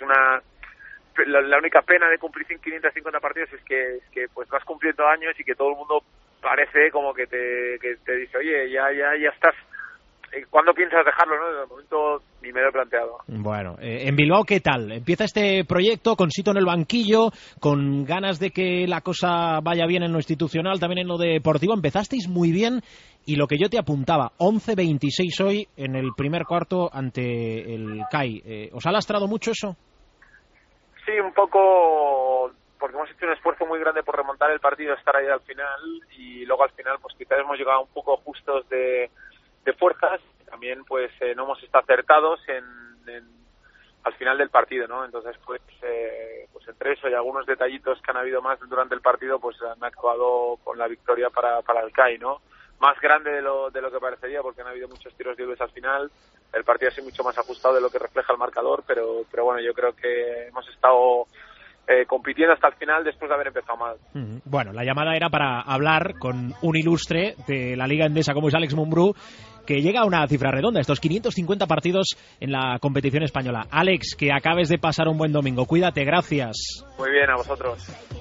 la única pena de cumplir 550 partidos es que pues vas cumpliendo años y que todo el mundo parece como que te dice, oye, ya estás, ¿cuándo piensas dejarlo, no? De momento ni me lo he planteado. Bueno, en Bilbao, ¿qué tal? Empieza este proyecto con Sito en el banquillo, con ganas de que la cosa vaya bien en lo institucional, también en lo deportivo. Empezasteis muy bien, y lo que yo te apuntaba, 11-26 hoy en el primer cuarto ante el CAI. ¿Os ha lastrado mucho eso? Sí, un poco, porque hemos hecho un esfuerzo muy grande por remontar el partido, estar ahí al final, y luego al final pues quizás hemos llegado un poco justos de fuerzas. También pues no hemos estado acertados al final del partido, ¿no? Entonces, pues entre eso y algunos detallitos que han habido más durante el partido, pues han actuado con la victoria para el CAI, ¿no? Más grande de lo que parecería, porque han habido muchos tiros libres al final. El partido ha sido mucho más ajustado de lo que refleja el marcador, pero bueno, yo creo que hemos estado compitiendo hasta el final después de haber empezado mal. Bueno, la llamada era para hablar con un ilustre de la Liga Endesa como es Alex Mumbrú, que llega a una cifra redonda, estos 550 partidos en la competición española. Alex, que acabes de pasar un buen domingo. Cuídate, gracias. Muy bien, a vosotros.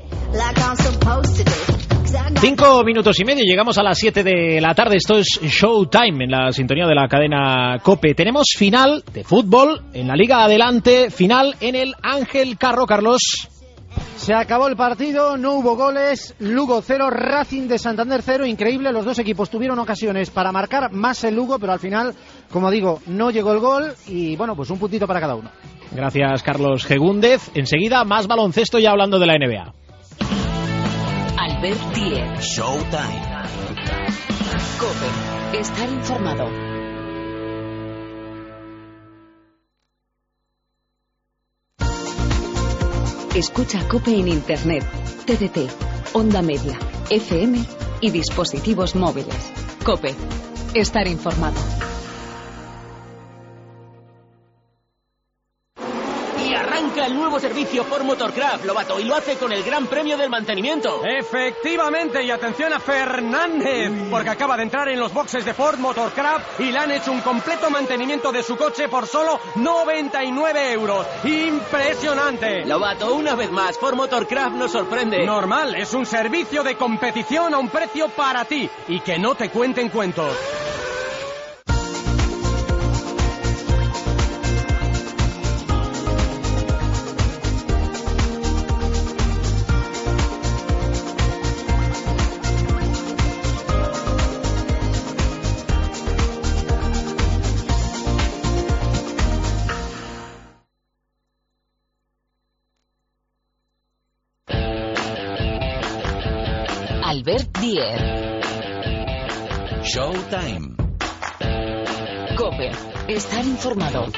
5 minutos y medio, llegamos a las 7 de la tarde. Esto es Showtime en la sintonía de la cadena COPE. Tenemos final de fútbol en la Liga Adelante, final en el Ángel Carro. Carlos. Se acabó el partido, no hubo goles, Lugo 0, Racing de Santander 0, increíble, los dos equipos tuvieron ocasiones para marcar más el Lugo, pero al final, como digo, no llegó el gol y bueno, pues un puntito para cada uno. Gracias, Carlos Gegúndez. Enseguida, más baloncesto ya hablando de la NBA. Albert Dier. Showtime. COPE. Estar informado. Escucha COPE en Internet, TDT, Onda Media, FM y dispositivos móviles. COPE. Estar informado. El nuevo servicio Ford Motorcraft, Lobato, y lo hace con el Gran Premio del Mantenimiento. Efectivamente, y atención a Fernández, porque acaba de entrar en los boxes de Ford Motorcraft y le han hecho un completo mantenimiento de su coche por solo 99 euros. ¡Impresionante! Lobato, una vez más, Ford Motorcraft nos sorprende. Normal, es un servicio de competición a un precio para ti y que no te cuenten cuentos. Albert Dier. Showtime. COPE. Estar informado.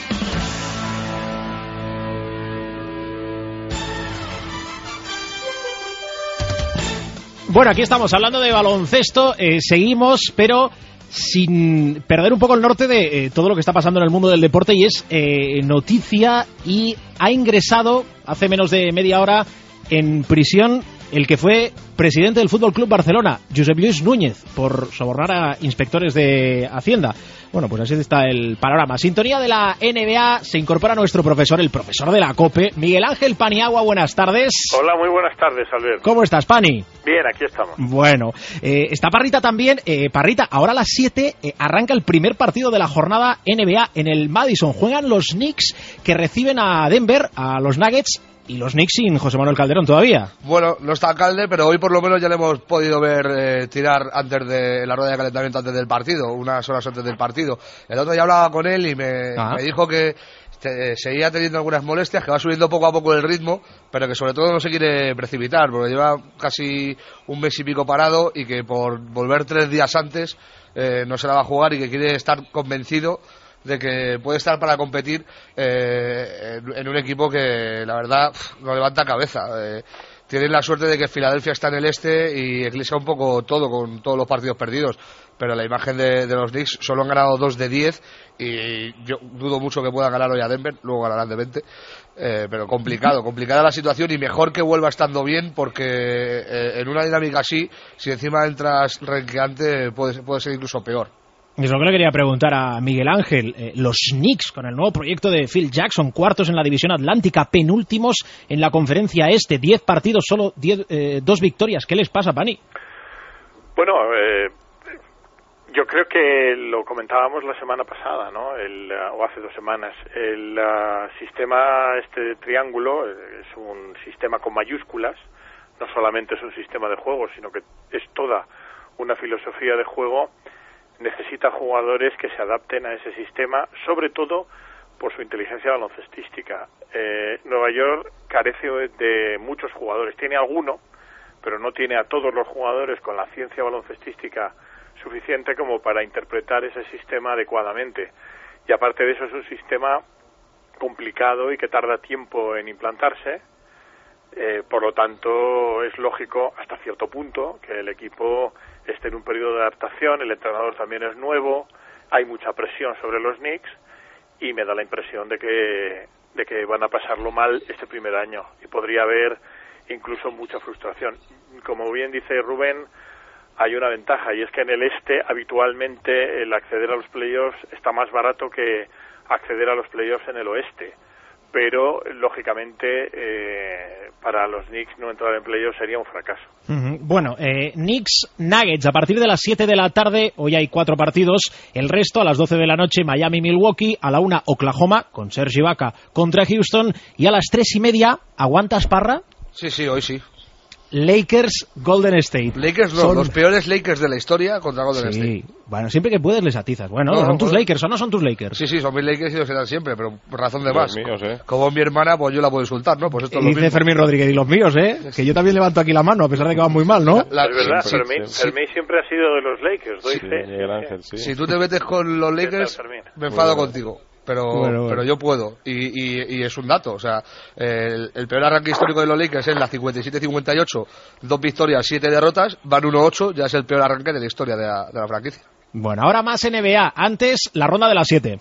Bueno, aquí estamos hablando de baloncesto, seguimos, pero sin perder un poco el norte de todo lo que está pasando en el mundo del deporte, y es noticia, y ha ingresado hace menos de media hora en prisión el que fue presidente del Fútbol Club Barcelona, Josep Lluís Núñez, por sobornar a inspectores de Hacienda. Bueno, pues así está el panorama. Sintonía de la NBA, se incorpora nuestro profesor, el profesor de la COPE, Miguel Ángel Paniagua. Buenas tardes. Hola, muy buenas tardes, Albert. ¿Cómo estás, Pani? Bien, aquí estamos. Bueno, está Parrita también. Parrita, ahora a las 7 arranca el primer partido de la jornada NBA en el Madison. Juegan los Knicks, que reciben a Denver, a los Nuggets, y los Knicks sin José Manuel Calderón todavía. Bueno, no está Calde, pero hoy por lo menos ya le hemos podido ver tirar antes de la rueda de calentamiento, antes del partido, unas horas antes del partido. El otro día hablaba con él y me dijo que seguía teniendo algunas molestias, que va subiendo poco a poco el ritmo, pero que sobre todo no se quiere precipitar, porque lleva casi un mes y pico parado y que por volver 3 días antes no se la va a jugar, y que quiere estar convencido de que puede estar para competir en un equipo que la verdad no levanta cabeza. Tienen la suerte de que Filadelfia está en el este y eclipsa un poco todo con todos los partidos perdidos, pero la imagen de los Knicks solo han ganado 2 de 10 y yo dudo mucho que puedan ganar hoy a Denver, luego ganarán de 20, pero complicada la situación, y mejor que vuelva estando bien, porque en una dinámica así, si encima entras renqueante, puede ser incluso peor. Es lo que le quería preguntar a Miguel Ángel. Los Knicks, con el nuevo proyecto de Phil Jackson, cuartos en la división atlántica, penúltimos en la conferencia este, 10 partidos, solo 2 victorias. ¿Qué les pasa, Pani? Bueno, yo creo que lo comentábamos la semana pasada, ¿no? O hace 2 semanas. El sistema este de triángulo es un sistema con mayúsculas. No solamente es un sistema de juego, sino que es toda una filosofía de juego. Necesita jugadores que se adapten a ese sistema, sobre todo por su inteligencia baloncestística. Nueva York carece de muchos jugadores. Tiene alguno, pero no tiene a todos los jugadores con la ciencia baloncestística suficiente como para interpretar ese sistema adecuadamente. Y aparte de eso, es un sistema complicado y que tarda tiempo en implantarse. Por lo tanto, es lógico hasta cierto punto que el equipo esté en un periodo de adaptación, el entrenador también es nuevo, hay mucha presión sobre los Knicks y me da la impresión de que van a pasarlo mal este primer año y podría haber incluso mucha frustración. Como bien dice Rubén, hay una ventaja y es que en el este habitualmente el acceder a los playoffs está más barato que acceder a los playoffs en el oeste, pero lógicamente para los Knicks no entrar en playoffs sería un fracaso. Bueno, Knicks Nuggets a partir de las 7 de la tarde, hoy hay 4 partidos, el resto a las 12 de la noche Miami-Milwaukee, a la 1 Oklahoma con Serge Ibaka contra Houston y a las 3:30, ¿aguantas, Parra? Sí, hoy sí. Lakers Golden State. Lakers no, los peores Lakers de la historia contra Golden State. Bueno, siempre que puedes les atizas. Bueno, ¿son tus Lakers o no son tus Lakers? Sí, son mis Lakers y lo serán siempre, pero por razón de los más. Míos, Como mi hermana, pues yo la puedo insultar, ¿no? Pues esto es lo dice mismo. Fermín Rodríguez, y los míos, Que yo también levanto aquí la mano, a pesar de que van muy mal, ¿no? Es verdad, Fermín siempre ha sido de los Lakers, doy fe. Si tú te metes con los Lakers, me enfado contigo. Pero yo puedo, y es un dato, o sea, el peor arranque histórico de los Lakers es la 57-58, 2 victorias, 7 derrotas, van 1-8, ya es el peor arranque de la historia de la franquicia. Bueno, ahora más NBA, antes la ronda de las 7.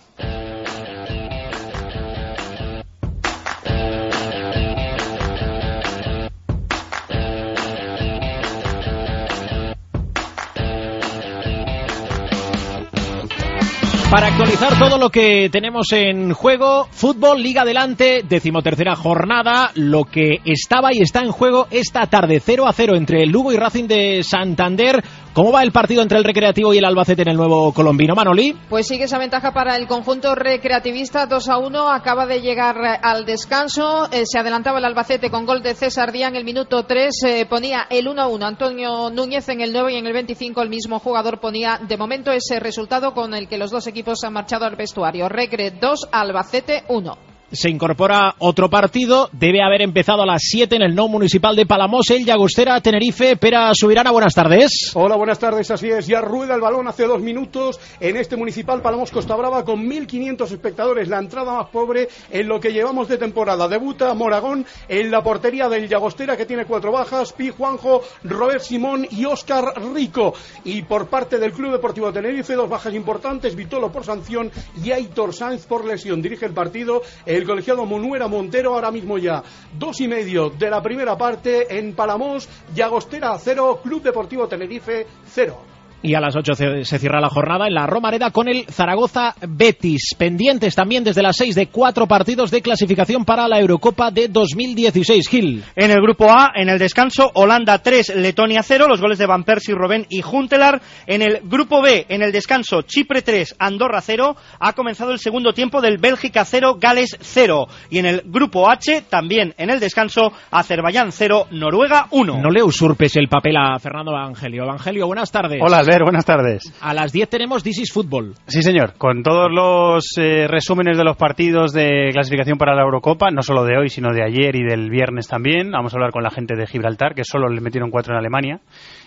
Para actualizar todo lo que tenemos en juego, fútbol, Liga Adelante, 13ª jornada, lo que estaba y está en juego esta tarde, 0-0 entre el Lugo y Racing de Santander. ¿Cómo va el partido entre el Recreativo y el Albacete en el nuevo colombino, Manoli? Pues sigue esa ventaja para el conjunto recreativista, 2-1, acaba de llegar al descanso, se adelantaba el Albacete con gol de César Díaz en el minuto 3, ponía el 1-1 Antonio Núñez en el 9 y en el 25 el mismo jugador ponía de momento ese resultado con el que los dos equipos han marchado al vestuario. Recre 2, Albacete 1. Se incorpora otro partido, debe haber empezado a las 7 en el No Municipal de Palamos, el Llagostera Tenerife. Pera Subirana, buenas tardes. Hola, buenas tardes, así es, ya rueda el balón hace 2 minutos en este Municipal Palamos Costa Brava con 1.500 espectadores, la entrada más pobre en lo que llevamos de temporada. Debuta Moragón en la portería del Llagostera, que tiene 4 bajas, Pi Juanjo, Robert Simón y Óscar Rico. Y por parte del Club Deportivo Tenerife, 2 bajas importantes, Vitolo por sanción y Aitor Sanz por lesión. Dirige el partido el colegiado Monuera Montero, ahora mismo ya 2:30 de la primera parte en Palamos, Llagostera 0, Club Deportivo Tenerife 0. Y a las 8 se cierra la jornada en la Romareda con el Zaragoza Betis. Pendientes también desde las 6 de 4 partidos de clasificación para la Eurocopa de 2016. Gil. En el grupo A, en el descanso, Holanda 3, Letonia 0, los goles de Van Persie, Robben y Huntelaar. En el grupo B, en el descanso, Chipre 3, Andorra 0. Ha comenzado el segundo tiempo del Bélgica 0, Gales 0. Y en el grupo H, también en el descanso, Azerbaiyán 0, Noruega 1. No le usurpes el papel a Fernando Evangelio. Evangelio, buenas tardes. Hola, buenas tardes. A las 10 tenemos This is Fútbol. Sí, señor, con todos los resúmenes de los partidos de clasificación para la Eurocopa, no solo de hoy, sino de ayer y del viernes también. Vamos a hablar con la gente de Gibraltar, que solo le metieron 4 en Alemania.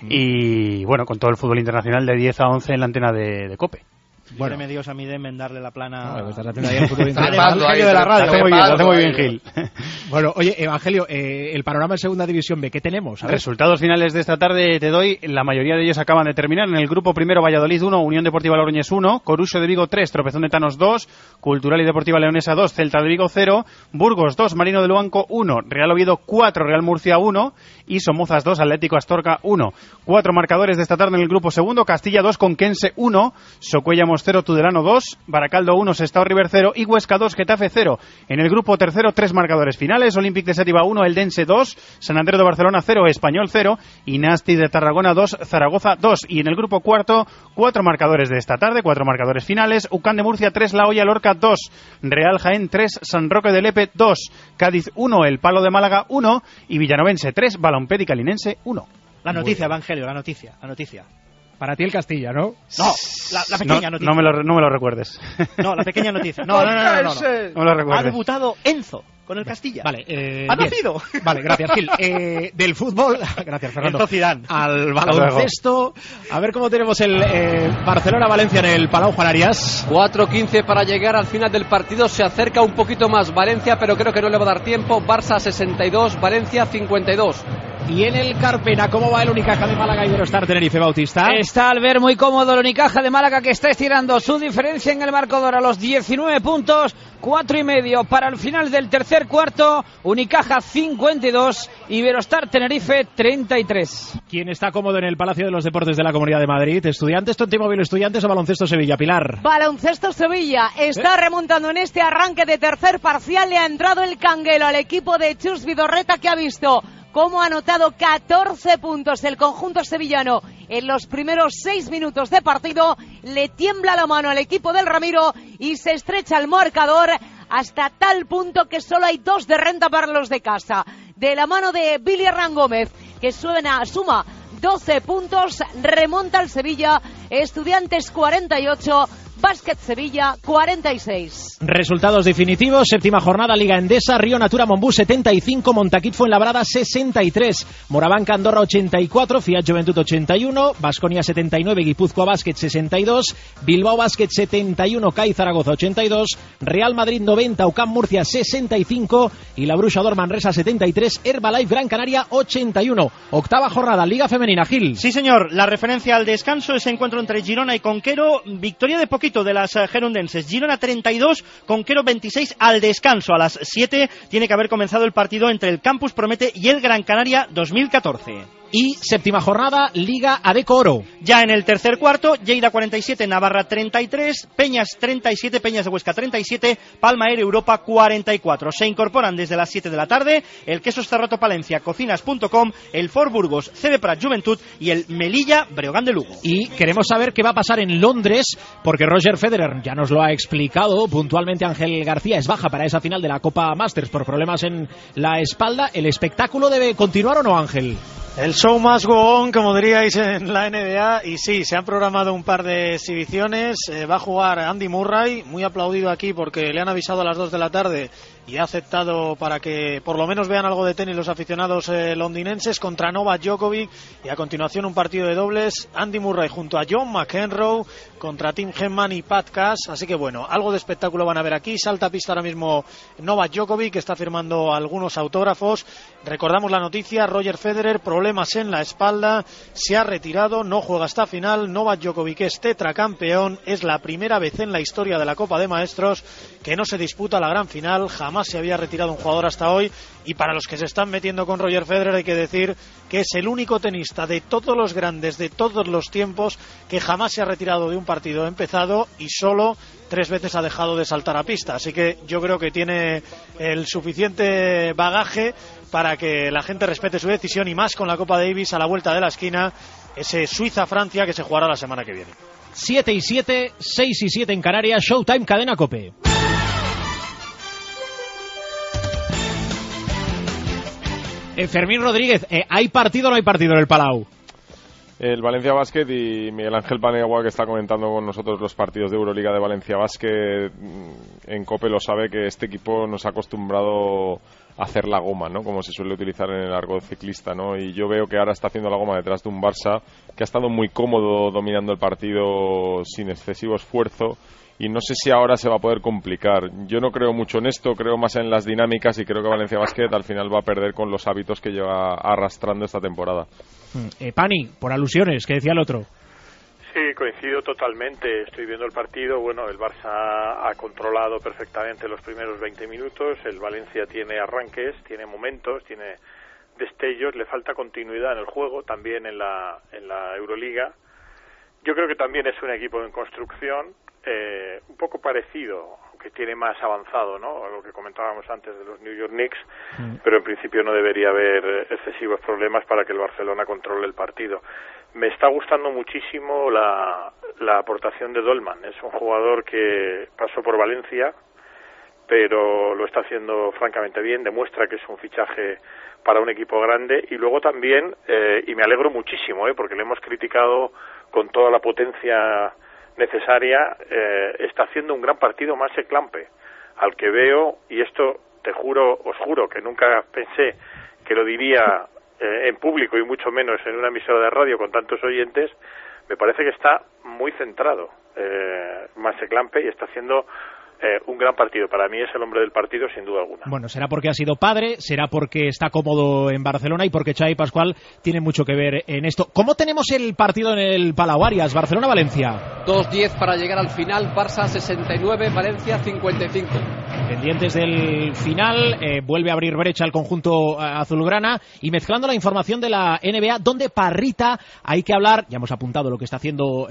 Y bueno, con todo el fútbol internacional de 10 a 11 en la antena de COPE. Bueno, me Dios a mí de enmendarle la plana. No, estás haciendo ahí el fútbol internacional. De la radio. Lo hace muy bien, Gil. Bueno, oye, Evangelio, el panorama en Segunda División B, ¿qué tenemos? Resultados finales de esta tarde te doy. La mayoría de ellos acaban de terminar. En el grupo primero, Valladolid 1, Unión Deportiva Logroñés 1, Coruso de Vigo 3, Tropezón de Tanos 2, Cultural y Deportiva Leonesa 2, Celta de Vigo 0, Burgos 2, Marino de Luanco 1, Real Oviedo 4, Real Murcia 1 y Somozas 2, Atlético Astorga 1. 4 marcadores de esta tarde en el grupo segundo, Castilla 2, Conquense 1, Socuellamos 0, Tudelano 2, Baracaldo 1, Sestao River 0 y Huesca 2, Getafe 0. En el grupo tercero, 3 marcadores finales, Olympique de Sétiva 1, Eldense 2, San Andrés de Barcelona 0, Español 0 y Nasti de Tarragona 2, Zaragoza 2. Y en el grupo cuarto, 4 marcadores de esta tarde, 4 marcadores finales, Ucán de Murcia 3, La Hoya Lorca 2, Real Jaén 3, San Roque de Lepe 2, Cádiz 1, El Palo de Málaga 1 y Villanovense 3, Balompédica Linense 1. La noticia, Evangelio, la noticia. Para ti el Castilla, ¿no? No, la pequeña noticia. No me lo recuerdes. No, la pequeña noticia. No. No me lo recuerdes. Ha debutado Enzo con el Castilla. Vale, ha nacido. Vale, gracias, Gil. Del fútbol, gracias, Fernando. Enzo Zidane. Al baloncesto. A ver cómo tenemos el Barcelona-Valencia en el Palau Juan Arias. 4:15 para llegar al final del partido. Se acerca un poquito más Valencia, pero creo que no le va a dar tiempo. Barça 62, Valencia 52. Y en el Carpena, ¿cómo va el Unicaja de Málaga y Iberostar Tenerife, Bautista? Está al ver muy cómodo el Unicaja de Málaga, que está estirando su diferencia en el marcador a los 19 puntos. 4,5 para el final del tercer cuarto. Unicaja 52, Iberostar Tenerife 33. ¿Quién está cómodo en el Palacio de los Deportes de la Comunidad de Madrid? ¿Estudiantes, Tontimóvil Estudiantes o Baloncesto Sevilla? Pilar. Baloncesto Sevilla está remontando en este arranque de tercer parcial. Le ha entrado el canguelo al equipo de Chus Vidorreta, que ha visto cómo ha anotado 14 puntos el conjunto sevillano en los primeros 6 minutos de partido. Le tiembla la mano al equipo del Ramiro y se estrecha el marcador hasta tal punto que solo hay 2 de renta para los de casa. De la mano de Billy Hernán Gómez, que suma 12 puntos, remonta el Sevilla. Estudiantes 48, Básquet Sevilla 46. Resultados definitivos: séptima jornada, Liga Endesa. Río Natura Mombú 75, Montaquit Fuenlabrada 63, Morabanca Andorra 84, Fiat Juventud 81, Baskonia 79, Guipúzcoa Básquet 62, Bilbao Básquet 71, CAI Zaragoza 82, Real Madrid 90, UCAM Murcia 65 y la Bruja Manresa 73, Herbalife Gran Canaria 81. Octava jornada, Liga Femenina. Gil. Sí, señor. La referencia al descanso, ese encuentro entre Girona y Conquero. Victoria de poquito de las gerundenses. Girona 32, Conquero 26 al descanso. A las 7 tiene que haber comenzado el partido entre el Campus Promete y el Gran Canaria 2014. Y séptima jornada, Liga Adeco Oro. Ya en el tercer cuarto, Lleida 47, Navarra 33, Peñas 37, Peñas de Huesca 37, Palma Air Europa 44. Se incorporan desde las 7 de la tarde el Quesos Cerrato Palencia, Cocinas.com, el Ford Burgos, CD Prat Juventud y el Melilla Breogán de Lugo. Y queremos saber qué va a pasar en Londres, porque Roger Federer ya nos lo ha explicado puntualmente. Ángel García es baja para esa final de la Copa Masters por problemas en la espalda. ¿El espectáculo debe continuar o no, Ángel? El show must go on, como diríais en la NBA, y sí, se han programado un par de exhibiciones. Va a jugar Andy Murray, muy aplaudido aquí porque le han avisado a las 2 de la tarde y ha aceptado para que por lo menos vean algo de tenis los aficionados londinenses, contra Novak Djokovic, y a continuación un partido de dobles, Andy Murray junto a John McEnroe contra Tim Henman y Pat Cass. Así que bueno, algo de espectáculo van a ver aquí. Salta a pista ahora mismo Novak Djokovic, que está firmando algunos autógrafos. Recordamos la noticia: Roger Federer, problemas en la espalda, se ha retirado, no juega hasta final. Novak Djokovic es tetracampeón, es la primera vez en la historia de la Copa de Maestros que no se disputa la gran final. Jamás se había retirado un jugador hasta hoy, y para los que se están metiendo con Roger Federer hay que decir que es el único tenista de todos los grandes de todos los tiempos que jamás se ha retirado de un partido empezado y solo 3 veces ha dejado de saltar a pista. Así que yo creo que tiene el suficiente bagaje para que la gente respete su decisión, y más con la Copa Davis a la vuelta de la esquina, ese Suiza-Francia que se jugará la semana que viene. 7 y 7, 6 y 7 en Canarias. Showtime, Cadena COPE. Fermín Rodríguez, ¿hay partido o no hay partido en el Palau? El Valencia Basket, y Miguel Ángel Paniagua, que está comentando con nosotros los partidos de Euroliga de Valencia Basket en COPE, lo sabe, que este equipo nos ha acostumbrado a hacer la goma, ¿no? Como se suele utilizar en el argot ciclista, ¿no? Y yo veo que ahora está haciendo la goma detrás de un Barça que ha estado muy cómodo dominando el partido sin excesivo esfuerzo, y no sé si ahora se va a poder complicar. Yo no creo mucho en esto, creo más en las dinámicas, y creo que Valencia Basket al final va a perder con los hábitos que lleva arrastrando esta temporada. Pani, por alusiones, que decía el otro. Sí, coincido totalmente. Estoy viendo el partido. Bueno, el Barça ha controlado perfectamente los primeros 20 minutos. El Valencia tiene arranques, tiene momentos, tiene destellos. Le falta continuidad en el juego, también en la Euroliga. Yo creo que también es un equipo en construcción, un poco parecido, aunque tiene más avanzado, ¿no?, a lo que comentábamos antes de los New York Knicks, pero en principio no debería haber excesivos problemas para que el Barcelona controle el partido. Me está gustando muchísimo la aportación de Dolman. Es un jugador que pasó por Valencia, pero lo está haciendo francamente bien. Demuestra que es un fichaje para un equipo grande. Y luego también, y me alegro muchísimo, porque le hemos criticado con toda la potencia necesaria, está haciendo un gran partido Marcel Klampe, al que veo, y esto os juro que nunca pensé que lo diría en público y mucho menos en una emisora de radio con tantos oyentes. Me parece que está muy centrado Marcel Klampe y está haciendo un gran partido. Para mí es el hombre del partido, sin duda alguna. Bueno, será porque ha sido padre, será porque está cómodo en Barcelona y porque Xavi Pascual tiene mucho que ver en esto. ¿Cómo tenemos el partido en el Palau Arias? Barcelona-Valencia. 2-10 para llegar al final. Barça 69, Valencia 55. Pendientes del final, vuelve a abrir brecha el conjunto azulgrana, y mezclando la información de la NBA, donde Parrita, hay que hablar, ya hemos apuntado lo que está haciendo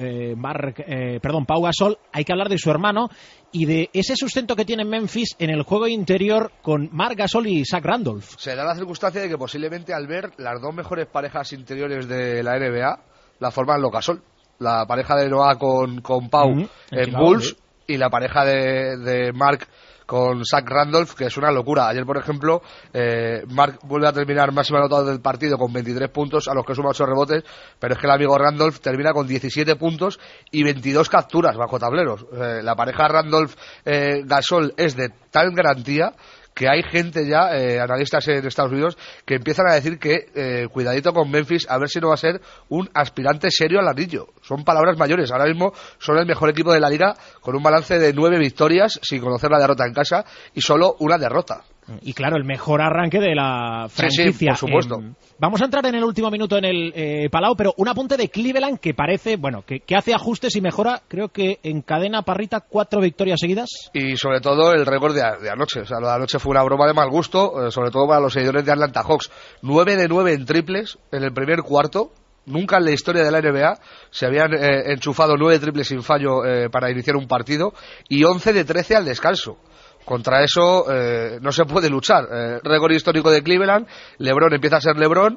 Pau Gasol, hay que hablar de su hermano y de ese sustento que tiene Memphis en el juego interior con Marc Gasol y Zach Randolph. Se da la circunstancia de que posiblemente al ver las dos mejores parejas interiores de la NBA la forman los Gasol, la pareja de Noah con Pau en Bulls, y la pareja de Marc con Zach Randolph, que es una locura. Ayer, por ejemplo, Marc vuelve a terminar máximo anotador del partido con 23 puntos, a los que suma 8 rebotes, pero es que el amigo Randolph termina con 17 puntos y 22 capturas bajo tableros. La pareja Randolph-Gasol es de tal garantía que hay gente ya, analistas en Estados Unidos, que empiezan a decir que cuidadito con Memphis, a ver si no va a ser un aspirante serio al anillo. Son palabras mayores. Ahora mismo son el mejor equipo de la liga, con un balance de 9 victorias, sin conocer la derrota en casa, y solo una derrota. Y claro, el mejor arranque de la franquicia. Sí, por supuesto. Vamos a entrar en el último minuto en el Palau, pero un apunte de Cleveland que parece, que hace ajustes y mejora. Creo que encadena, Parrita, 4 victorias seguidas. Y sobre todo el récord de anoche. O sea, lo de anoche fue una broma de mal gusto, sobre todo para los seguidores de Atlanta Hawks. 9 de 9 en triples en el primer cuarto. Nunca en la historia de la NBA se habían enchufado 9 triples sin fallo para iniciar un partido, y 11 de 13 al descanso. Contra eso no se puede luchar. Récord histórico de Cleveland. LeBron empieza a ser LeBron.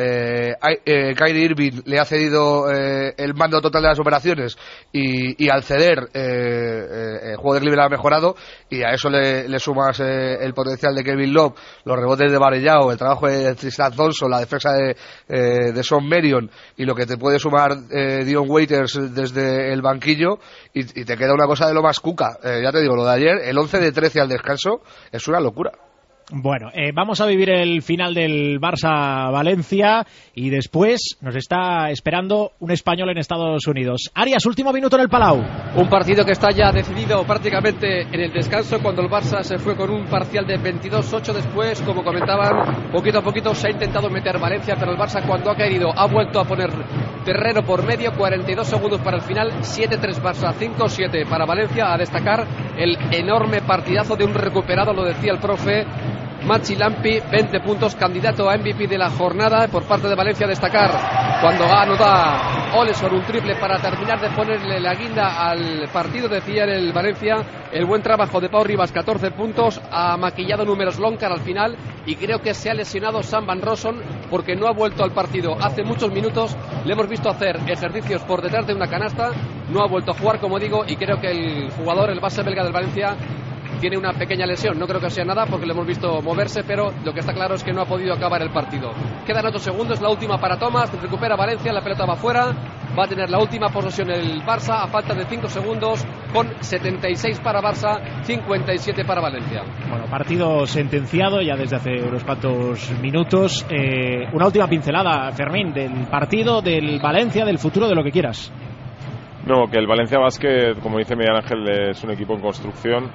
Kyrie Irving le ha cedido el mando total de las operaciones, y al ceder el juego de Cleveland ha mejorado, y a eso le sumas el potencial de Kevin Love, los rebotes de Varellao, el trabajo de Tristan Thompson, la defensa de Sean Marion, y lo que te puede sumar Dion Waiters desde el banquillo, y te queda una cosa de lo más cuca. Ya te digo, lo de ayer, el 11 de 13 al descanso, es una locura. Bueno, vamos a vivir el final del Barça-Valencia, y después nos está esperando un español en Estados Unidos. Arias, último minuto en el Palau. Un partido que está ya decidido prácticamente en el descanso, cuando el Barça se fue con un parcial de 22-8. Después, como comentaban, poquito a poquito se ha intentado meter Valencia, pero el Barça, cuando ha querido, ha vuelto a poner terreno por medio. 42 segundos para el final, 7-3 Barça, 5-7 para Valencia. A destacar el enorme partidazo de un recuperado, lo decía el profe Machi Lampi, 20 puntos, candidato a MVP de la jornada por parte de Valencia. Destacar cuando anota Oleson un triple para terminar de ponerle la guinda al partido, decía en el Valencia. El buen trabajo de Pau Ribas, 14 puntos, ha maquillado números Loncar al final, y creo que se ha lesionado Sam Van Rossum porque no ha vuelto al partido hace muchos minutos. Le hemos visto hacer ejercicios por detrás de una canasta, no ha vuelto a jugar, como digo, y creo que el jugador, el base belga del Valencia, tiene una pequeña lesión. No creo que sea nada porque le hemos visto moverse, pero lo que está claro es que no ha podido acabar el partido. Quedan 8 segundos, la última para Thomas, recupera Valencia, la pelota va fuera, va a tener la última posesión el Barça a falta de 5 segundos, con 76 para Barça, 57 para Valencia. Bueno, partido sentenciado ya desde hace unos cuantos minutos. Una última pincelada, Fermín, del partido, del Valencia, del futuro, de lo que quieras. No, que el Valencia Basket, como dice Miguel Ángel, es un equipo en construcción,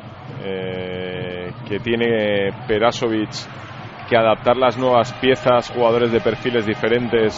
que tiene Perasovic que adaptar las nuevas piezas, jugadores de perfiles diferentes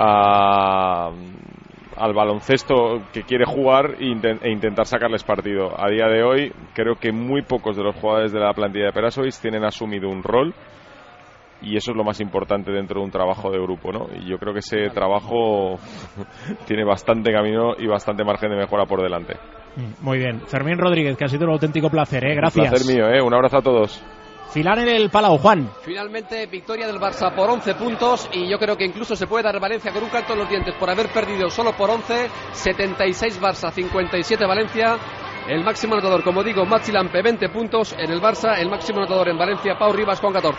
al baloncesto que quiere jugar e intentar sacarles partido. A día de hoy creo que muy pocos de los jugadores de la plantilla de Perasovic tienen asumido un rol, y eso es lo más importante dentro de un trabajo de grupo, ¿no? Y yo creo que ese trabajo tiene bastante camino y bastante margen de mejora por delante. Muy bien. Fermín Rodríguez, que ha sido un auténtico placer, Gracias. Un placer mío, Un abrazo a todos. Final en el Palau, Juan. Finalmente, victoria del Barça por 11 puntos, y yo creo que incluso se puede dar Valencia con un canto en los dientes por haber perdido solo por 11. 76 Barça, 57 Valencia. El máximo anotador, como digo, Machi Lampe, 20 puntos en el Barça. El máximo anotador en Valencia, Pau Ribas, con 14.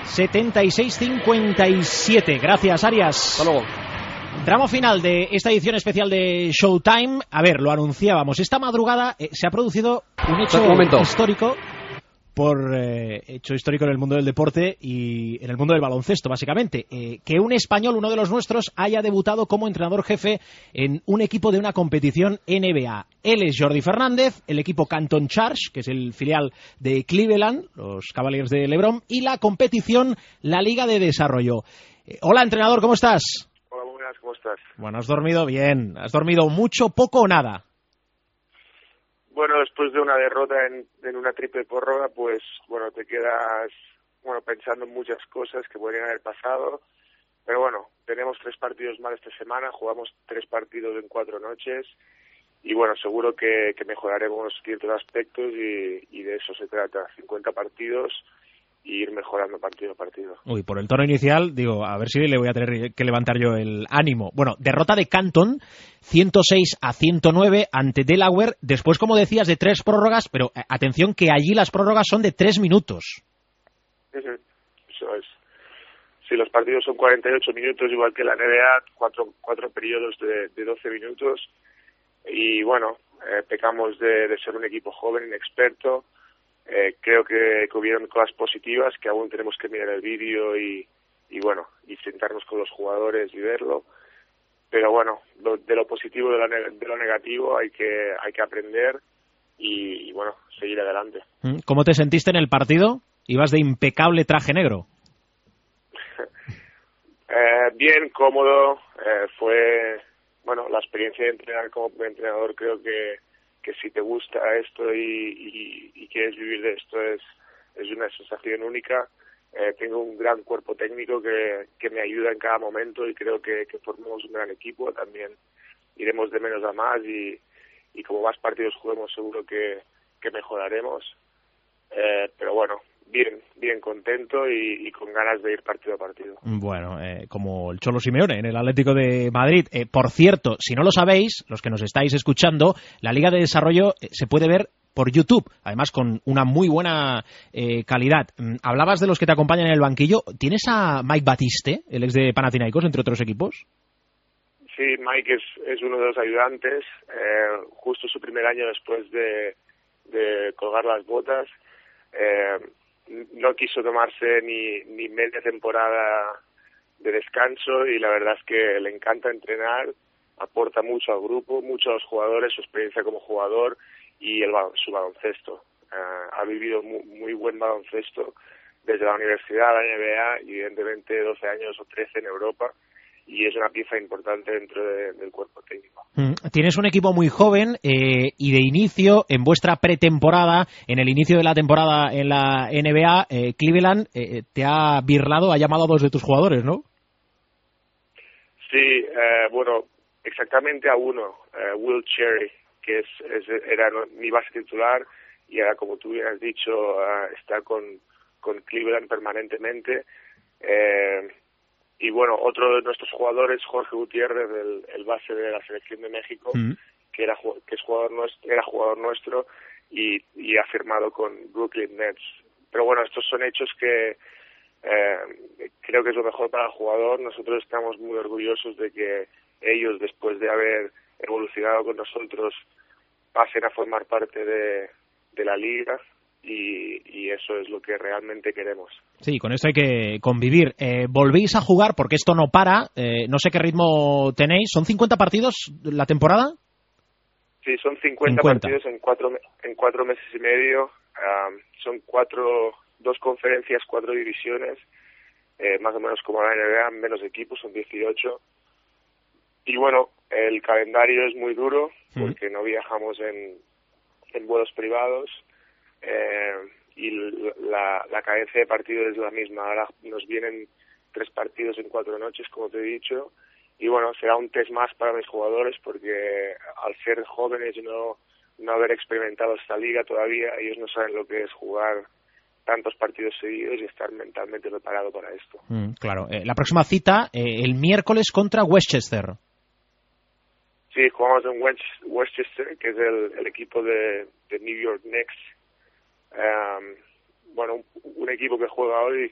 76-57. Gracias, Arias. Hasta luego. Tramo final de esta edición especial de Showtime. A ver, lo anunciábamos. Esta madrugada se ha producido un hecho histórico. Hecho histórico en el mundo del deporte y en el mundo del baloncesto, básicamente. Que un español, uno de los nuestros, haya debutado como entrenador jefe en un equipo de una competición NBA. Él es Jordi Fernández, el equipo Canton Charge, que es el filial de Cleveland, los Cavaliers de LeBron, y la competición, la Liga de Desarrollo. Hola, entrenador, ¿cómo estás? Hola, buenas, ¿cómo estás? Bueno, ¿has dormido bien? ¿Has dormido mucho, poco o nada? Bueno, después de una derrota en una triple prórroga, pues, bueno, te quedas, pensando en muchas cosas que podrían haber pasado. Pero bueno, tenemos 3 partidos más esta semana, jugamos 3 partidos en 4 noches. Y bueno, seguro que mejoraremos ciertos aspectos y de eso se trata. 50 partidos y ir mejorando partido a partido. Uy, por el tono inicial, digo, a ver si le voy a tener que levantar yo el ánimo. Bueno, derrota de Canton, 106-109 ante Delaware, después, como decías, de 3 prórrogas, pero atención que allí las prórrogas son de 3 minutos. Eso es. Si los partidos son 48 minutos, igual que la NBA, 4 periodos de 12 minutos, y bueno, pecamos de ser un equipo joven, inexperto. Creo que hubieron cosas positivas que aún tenemos que mirar el vídeo y sentarnos con los jugadores y verlo. Pero bueno, de lo positivo y de lo negativo hay que aprender y bueno, seguir adelante. ¿Cómo te sentiste en el partido? Ibas de impecable traje negro. Bien, cómodo. Fue, la experiencia de entrenar como entrenador, creo que si te gusta esto y quieres vivir de esto es una sensación única. Tengo un gran cuerpo técnico que me ayuda en cada momento y creo que formamos un gran equipo. También iremos de menos a más y como más partidos juguemos seguro que mejoraremos. Pero bueno, bien contento y con ganas de ir partido a partido. Bueno, como el Cholo Simeone en el Atlético de Madrid. Por cierto, si no lo sabéis, los que nos estáis escuchando, la Liga de Desarrollo se puede ver por YouTube, además con una muy buena calidad. Hablabas de los que te acompañan en el banquillo. ¿Tienes a Mike Batiste, el ex de Panathinaikos, entre otros equipos? Sí, Mike es uno de los ayudantes. Justo su primer año después de colgar las botas, no quiso tomarse ni media temporada de descanso y la verdad es que le encanta entrenar, aporta mucho al grupo, mucho a los jugadores, su experiencia como jugador y su baloncesto. Ha vivido muy buen baloncesto desde la universidad, la NBA y evidentemente 12 años o 13 en Europa y es una pieza importante dentro del cuerpo técnico. Tienes un equipo muy joven y de inicio, en vuestra pretemporada, en el inicio de la temporada en la NBA, Cleveland te ha birlado, ha llamado a 2 de tus jugadores, ¿no? Sí, exactamente a uno, Will Cherry, que era mi base titular y ahora, como tú bien has dicho, está con Cleveland permanentemente. Y bueno, otro de nuestros jugadores, Jorge Gutiérrez, el base de la selección de México, que era jugador nuestro y ha firmado con Brooklyn Nets. Pero bueno, estos son hechos que creo que es lo mejor para el jugador. Nosotros estamos muy orgullosos de que ellos, después de haber evolucionado con nosotros, pasen a formar parte de la liga. Y eso es lo que realmente queremos. Sí, con esto hay que convivir. ¿Volvéis a jugar? Porque esto no para. No sé qué ritmo tenéis. ¿Son 50 partidos la temporada? Sí, son 50 partidos en 4 meses y medio. Son 2 conferencias, 4 divisiones. Más o menos como la NBA, menos equipos, son 18. Y bueno, el calendario es muy duro porque no viajamos en vuelos privados. Y la cadencia de partidos es la misma. Ahora nos vienen 3 partidos en 4 noches, como te he dicho, y bueno, será un test más para mis jugadores porque al ser jóvenes y no haber experimentado esta liga todavía, ellos no saben lo que es jugar tantos partidos seguidos y estar mentalmente preparado para esto. Claro. La próxima cita, el miércoles contra Westchester. Sí, jugamos en Westchester, que es el equipo de New York Knicks. Un equipo que juega hoy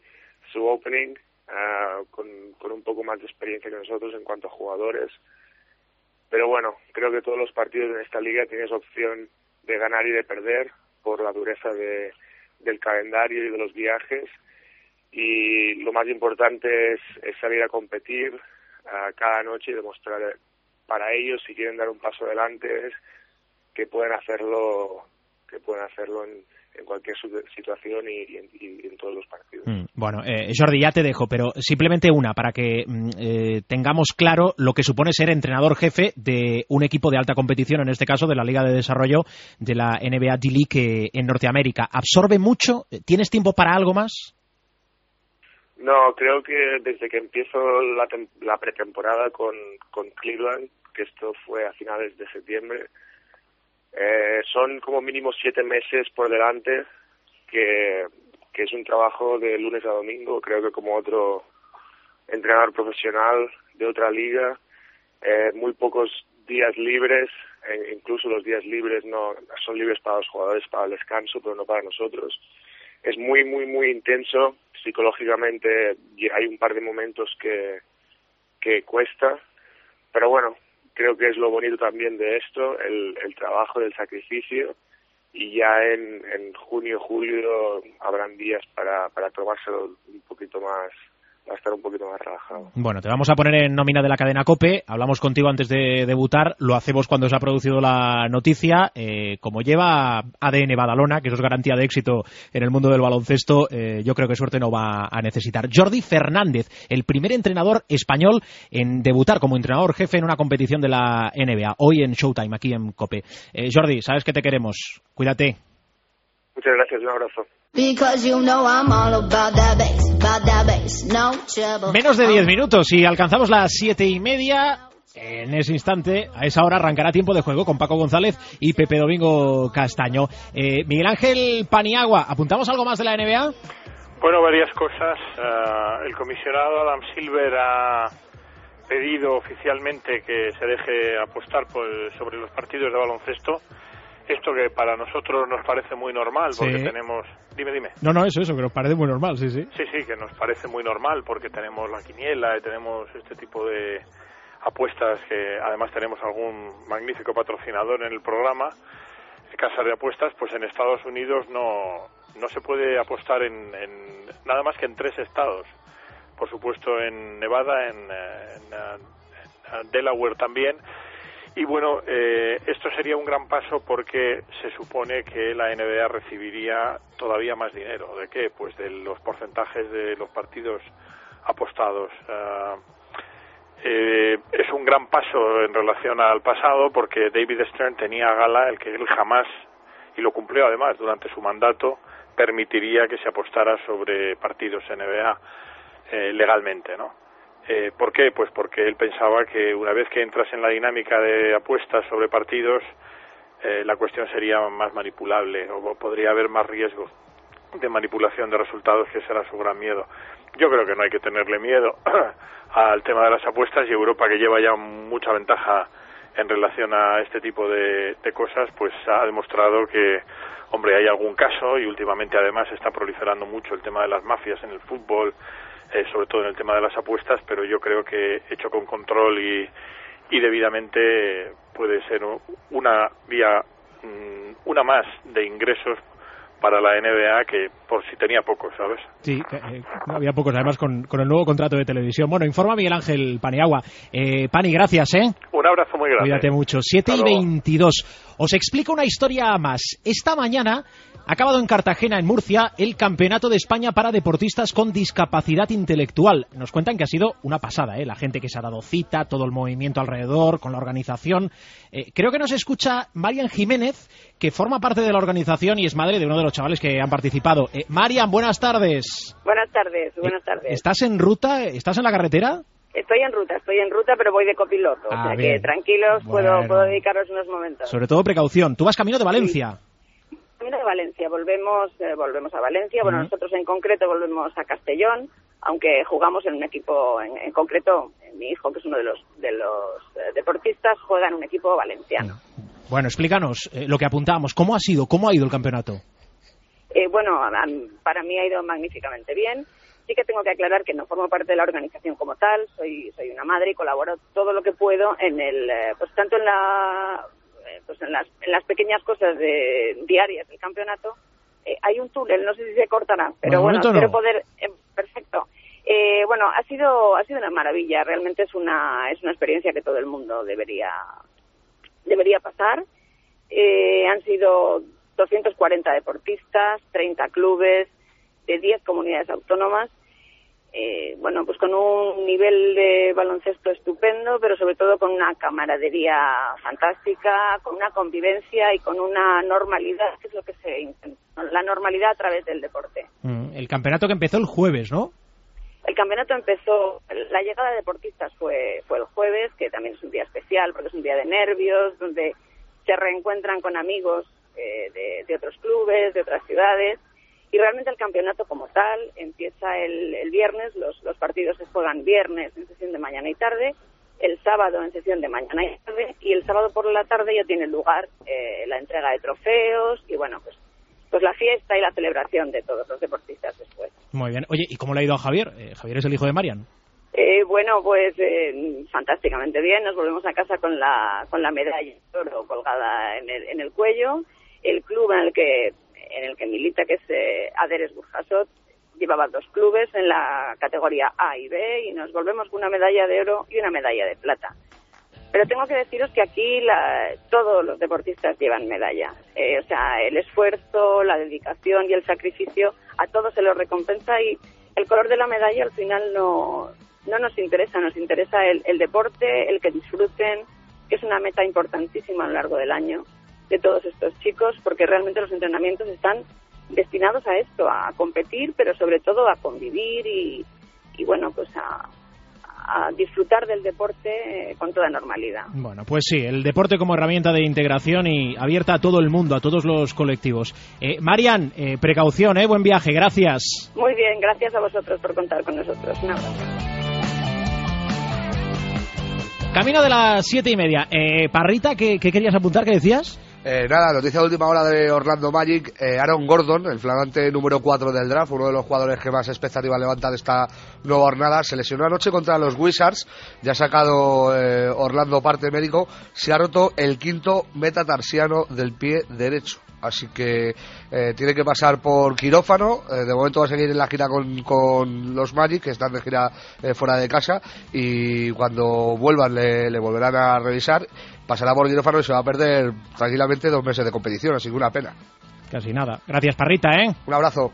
su opening con un poco más de experiencia que nosotros en cuanto a jugadores. Pero bueno, creo que todos los partidos en esta liga tienes opción de ganar y de perder por la dureza del calendario y de los viajes. Y lo más importante es salir a competir cada noche y demostrar para ellos, si quieren dar un paso adelante, es que pueden hacerlo en cualquier situación y en todos los partidos. Bueno, Jordi, ya te dejo, pero simplemente una, para que tengamos claro lo que supone ser entrenador jefe de un equipo de alta competición, en este caso de la Liga de Desarrollo de la NBA D-League en Norteamérica. ¿Absorbe mucho? ¿Tienes tiempo para algo más? No, creo que desde que empiezo la pretemporada con Cleveland, que esto fue a finales de septiembre, son como mínimo 7 meses por delante, que es un trabajo de lunes a domingo. Creo que como otro entrenador profesional de otra liga, muy pocos días libres, incluso los días libres no son libres para los jugadores, para el descanso, pero no para nosotros. Es muy, muy, muy intenso psicológicamente, y hay un par de momentos que cuesta, pero bueno, creo que es lo bonito también de esto, el trabajo del sacrificio, y ya en junio, julio habrán días para tomárselo un poquito más, va a estar un poquito más relajado. Bueno, te vamos a poner en nómina de la cadena COPE. Hablamos contigo antes de debutar, lo hacemos cuando se ha producido la noticia. Como lleva ADN Badalona, que eso es garantía de éxito en el mundo del baloncesto, yo creo que suerte no va a necesitar. Jordi Fernández, el primer entrenador español en debutar como entrenador jefe en una competición de la NBA, hoy en Showtime, aquí en COPE. Jordi, sabes que te queremos, cuídate. Muchas gracias, un abrazo. Menos de 10 minutos y alcanzamos las 7:30. En ese instante, a esa hora, arrancará tiempo de juego con Paco González y Pepe Domingo Castaño. Miguel Ángel Paniagua, ¿apuntamos algo más de la NBA? Bueno, varias cosas. El comisionado Adam Silver ha pedido oficialmente que se deje apostar sobre los partidos de baloncesto. Esto que para nosotros nos parece muy normal, porque tenemos... Dime. No, eso, que nos parece muy normal, sí. Sí, que nos parece muy normal, porque tenemos la quiniela y tenemos este tipo de apuestas, que además tenemos algún magnífico patrocinador en el programa, casas de apuestas. Pues en Estados Unidos no se puede apostar en nada más que en 3 estados. Por supuesto en Nevada, en Delaware también. Y bueno, esto sería un gran paso, porque se supone que la NBA recibiría todavía más dinero. ¿De qué? Pues de los porcentajes de los partidos apostados. Es un gran paso en relación al pasado, porque David Stern tenía a gala el que él jamás, y lo cumplió además durante su mandato, permitiría que se apostara sobre partidos NBA legalmente, ¿no? ¿Por qué? Pues porque él pensaba que una vez que entras en la dinámica de apuestas sobre partidos, la cuestión sería más manipulable, o podría haber más riesgo de manipulación de resultados, que será su gran miedo. Yo creo que no hay que tenerle miedo al tema de las apuestas, y Europa, que lleva ya mucha ventaja en relación a este tipo de cosas, pues ha demostrado que, hombre, hay algún caso, y últimamente además está proliferando mucho el tema de las mafias en el fútbol, sobre todo en el tema de las apuestas, pero yo creo que hecho con control y debidamente puede ser una vía, una más de ingresos para la NBA, que por si tenía pocos, ¿sabes? Sí, había pocos, además con el nuevo contrato de televisión. Bueno, informa Miguel Ángel Paniagua. Pani, gracias, ¿eh? Un abrazo muy grande. Cuídate mucho. 7:22. Os explico una historia más. Esta mañana ha acabado en Cartagena, en Murcia, el Campeonato de España para deportistas con discapacidad intelectual. Nos cuentan que ha sido una pasada, la gente que se ha dado cita, todo el movimiento alrededor, con la organización. Creo que nos escucha Marian Jiménez, que forma parte de la organización y es madre de uno de los chavales que han participado. Marian, buenas tardes. Buenas tardes. ¿Estás en ruta? ¿Estás en la carretera? Estoy en ruta, pero voy de copiloto. O sea bien. Que tranquilos, Bueno. puedo dedicaros unos momentos. Sobre todo precaución. Tú vas camino de Valencia. Sí. Camino de Valencia, volvemos a Valencia. Bueno, nosotros en concreto volvemos a Castellón, aunque jugamos en un equipo, en concreto, mi hijo, que es uno de los deportistas, juega en un equipo valenciano. Bueno, explícanos lo que apuntábamos. ¿Cómo ha ido el campeonato? Bueno, para mí ha ido magníficamente bien. Sí que tengo que aclarar que no formo parte de la organización como tal, soy una madre y colaboro todo lo que puedo en pues tanto en las pequeñas cosas diarias del campeonato. Hay un túnel, no sé si se cortará, pero bueno, espero poder. Perfecto. Bueno, ha sido una maravilla. Realmente es una experiencia que todo el mundo debería pasar. Han sido 240 deportistas, 30 clubes de 10 comunidades autónomas. Bueno, pues con un nivel de baloncesto estupendo, pero sobre todo con una camaradería fantástica, con una convivencia y con una normalidad, que es lo que se intenta, la normalidad a través del deporte. El campeonato que empezó el jueves, ¿no? El campeonato empezó, la llegada de deportistas fue el jueves, que también es un día especial porque es un día de nervios, donde se reencuentran con amigos de otros clubes, de otras ciudades. Y realmente el campeonato como tal empieza el viernes, los partidos se juegan viernes en sesión de mañana y tarde, el sábado en sesión de mañana y tarde, y el sábado por la tarde ya tiene lugar la entrega de trofeos y bueno, pues la fiesta y la celebración de todos los deportistas después. Muy bien. Oye, ¿y cómo le ha ido a Javier? Javier es el hijo de Marian. Bueno, pues fantásticamente bien, nos volvemos a casa con la medalla de oro colgada en el cuello. El club en el que milita, que es Aderes Burjasot, llevaba 2 clubes en la categoría A y B y nos volvemos con una medalla de oro y una medalla de plata. Pero tengo que deciros que aquí todos los deportistas llevan medalla. O sea, el esfuerzo, la dedicación y el sacrificio, a todos se los recompensa y el color de la medalla al final no nos interesa. Nos interesa el deporte, el que disfruten, que es una meta importantísima a lo largo del año de todos estos chicos, porque realmente los entrenamientos están destinados a esto, a competir, pero sobre todo a convivir y bueno, pues a disfrutar del deporte con toda normalidad. Bueno, pues sí, el deporte como herramienta de integración y abierta a todo el mundo, a todos los colectivos. Marian, precaución, buen viaje, gracias. Muy bien, gracias a vosotros por contar con nosotros. Un abrazo. Camino de las 7:30. Parrita, ¿qué querías apuntar? ¿Qué decías? Nada, noticia de última hora de Orlando Magic. Aaron Gordon, el flamante número 4 del draft, uno de los jugadores que más expectativas levanta de esta nueva jornada, se lesionó anoche contra los Wizards. Ya ha sacado Orlando parte médico. Se ha roto el 5º metatarsiano del pie derecho. Así que tiene que pasar por quirófano. De momento va a seguir en la gira con los Magic, que están de gira fuera de casa, y cuando vuelvan le volverán a revisar. Pasará por quirófano y se va a perder tranquilamente 2 meses de competición, así que una pena. Casi nada. Gracias, Parrita, Un abrazo.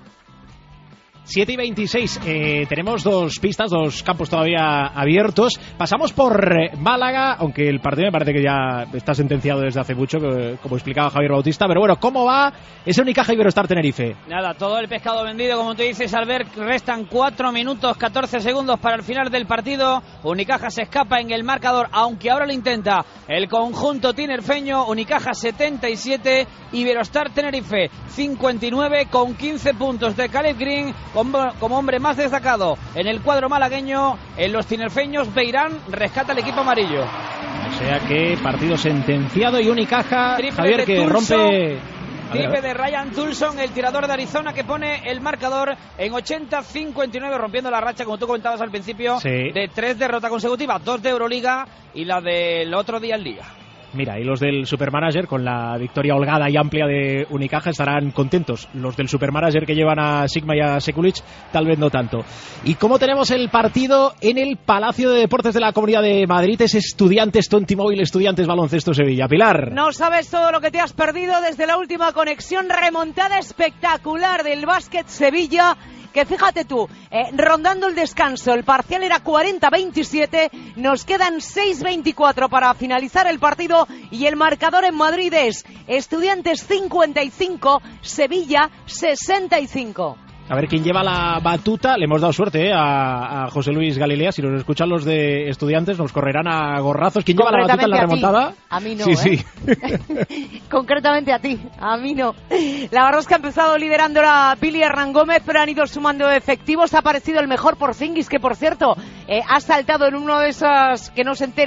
7:26, tenemos 2 pistas, 2 campos todavía abiertos. Pasamos por Málaga, aunque el partido me parece que ya está sentenciado desde hace mucho, como explicaba Javier Bautista. Pero bueno, ¿cómo va ese Unicaja Iberostar Tenerife? Nada, todo el pescado vendido, como tú dices, Albert. Restan 4 minutos 14 segundos para el final del partido. Unicaja se escapa en el marcador, aunque ahora lo intenta el conjunto tinerfeño. Unicaja 77, Iberostar Tenerife 59, con 15 puntos de Caleb Green como hombre más destacado en el cuadro malagueño. En los tinerfeños, Beirán rescata al equipo amarillo. O sea que partido sentenciado y Unicaja, Javier, que rompe... Triple de Ryan Tulson, el tirador de Arizona, que pone el marcador en 80-59, rompiendo la racha, como tú comentabas al principio, de 3 derrotas consecutivas, 2 de Euroliga y la del otro día en Liga. Mira, y los del Supermanager, con la victoria holgada y amplia de Unicaja, estarán contentos. Los del Supermanager, que llevan a Sigma y a Sekulic, tal vez no tanto. ¿Y cómo tenemos el partido en el Palacio de Deportes de la Comunidad de Madrid? Es Estudiantes Tontimóvil, Estudiantes Baloncesto Sevilla. Pilar. No sabes todo lo que te has perdido desde la última conexión. Remontada espectacular del Básquet Sevilla, que fíjate tú, rondando el descanso, el parcial era 40-27, nos quedan 6:24 para finalizar el partido y el marcador en Madrid es Estudiantes 55, Sevilla 65. A ver quién lleva la batuta. Le hemos dado suerte a José Luis Galilea. Si nos escuchan los de Estudiantes, nos correrán a gorrazos. ¿Quién lleva la batuta en la remontada? A mí no, sí. Concretamente a ti, a mí no. La verdad es que ha empezado liderando la Billy Hernán Gómez, pero han ido sumando efectivos. Ha aparecido el mejor Porzingis, que por cierto ha saltado en uno de esas que no se entera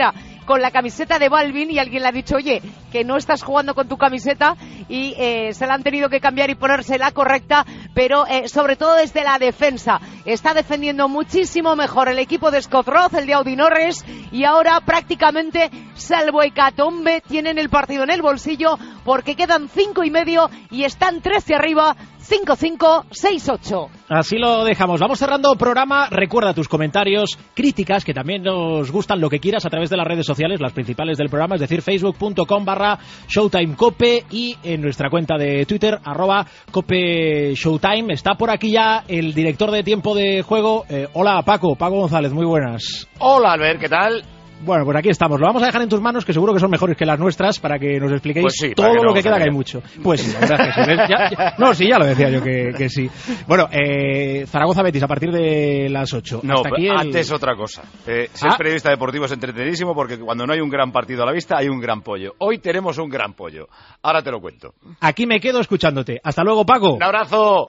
con la camiseta de Balvin y alguien le ha dicho, oye, que no estás jugando con tu camiseta, y se la han tenido que cambiar y ponerse la correcta, pero sobre todo desde la defensa. Está defendiendo muchísimo mejor el equipo de Scott Roth, el de Audi Norris, y ahora prácticamente, salvo hecatombe, tienen el partido en el bolsillo porque quedan 5,5 y están 13 arriba. 5-5, 6-8. Así lo dejamos. Vamos cerrando programa. Recuerda tus comentarios, críticas, que también nos gustan, lo que quieras, a través de las redes sociales, las principales del programa, es decir, facebook.com/ShowtimeCope y en nuestra cuenta de Twitter, @CopeShowtime. Está por aquí ya el director de tiempo de juego. Hola, Paco González, muy buenas. Hola, Albert, ¿qué tal? Bueno, pues aquí estamos. Lo vamos a dejar en tus manos, que seguro que son mejores que las nuestras, para que nos expliquéis pues sí, todo lo que queda, que hay mucho. Pues sí, la verdad es que sí. No, sí, ya lo decía yo que sí. Bueno, Zaragoza-Betis a partir de las 8. No, hasta aquí antes otra cosa. Ser periodista deportivo es entretenidísimo, porque cuando no hay un gran partido a la vista, hay un gran pollo. Hoy tenemos un gran pollo. Ahora te lo cuento. Aquí me quedo escuchándote. Hasta luego, Paco. Un abrazo.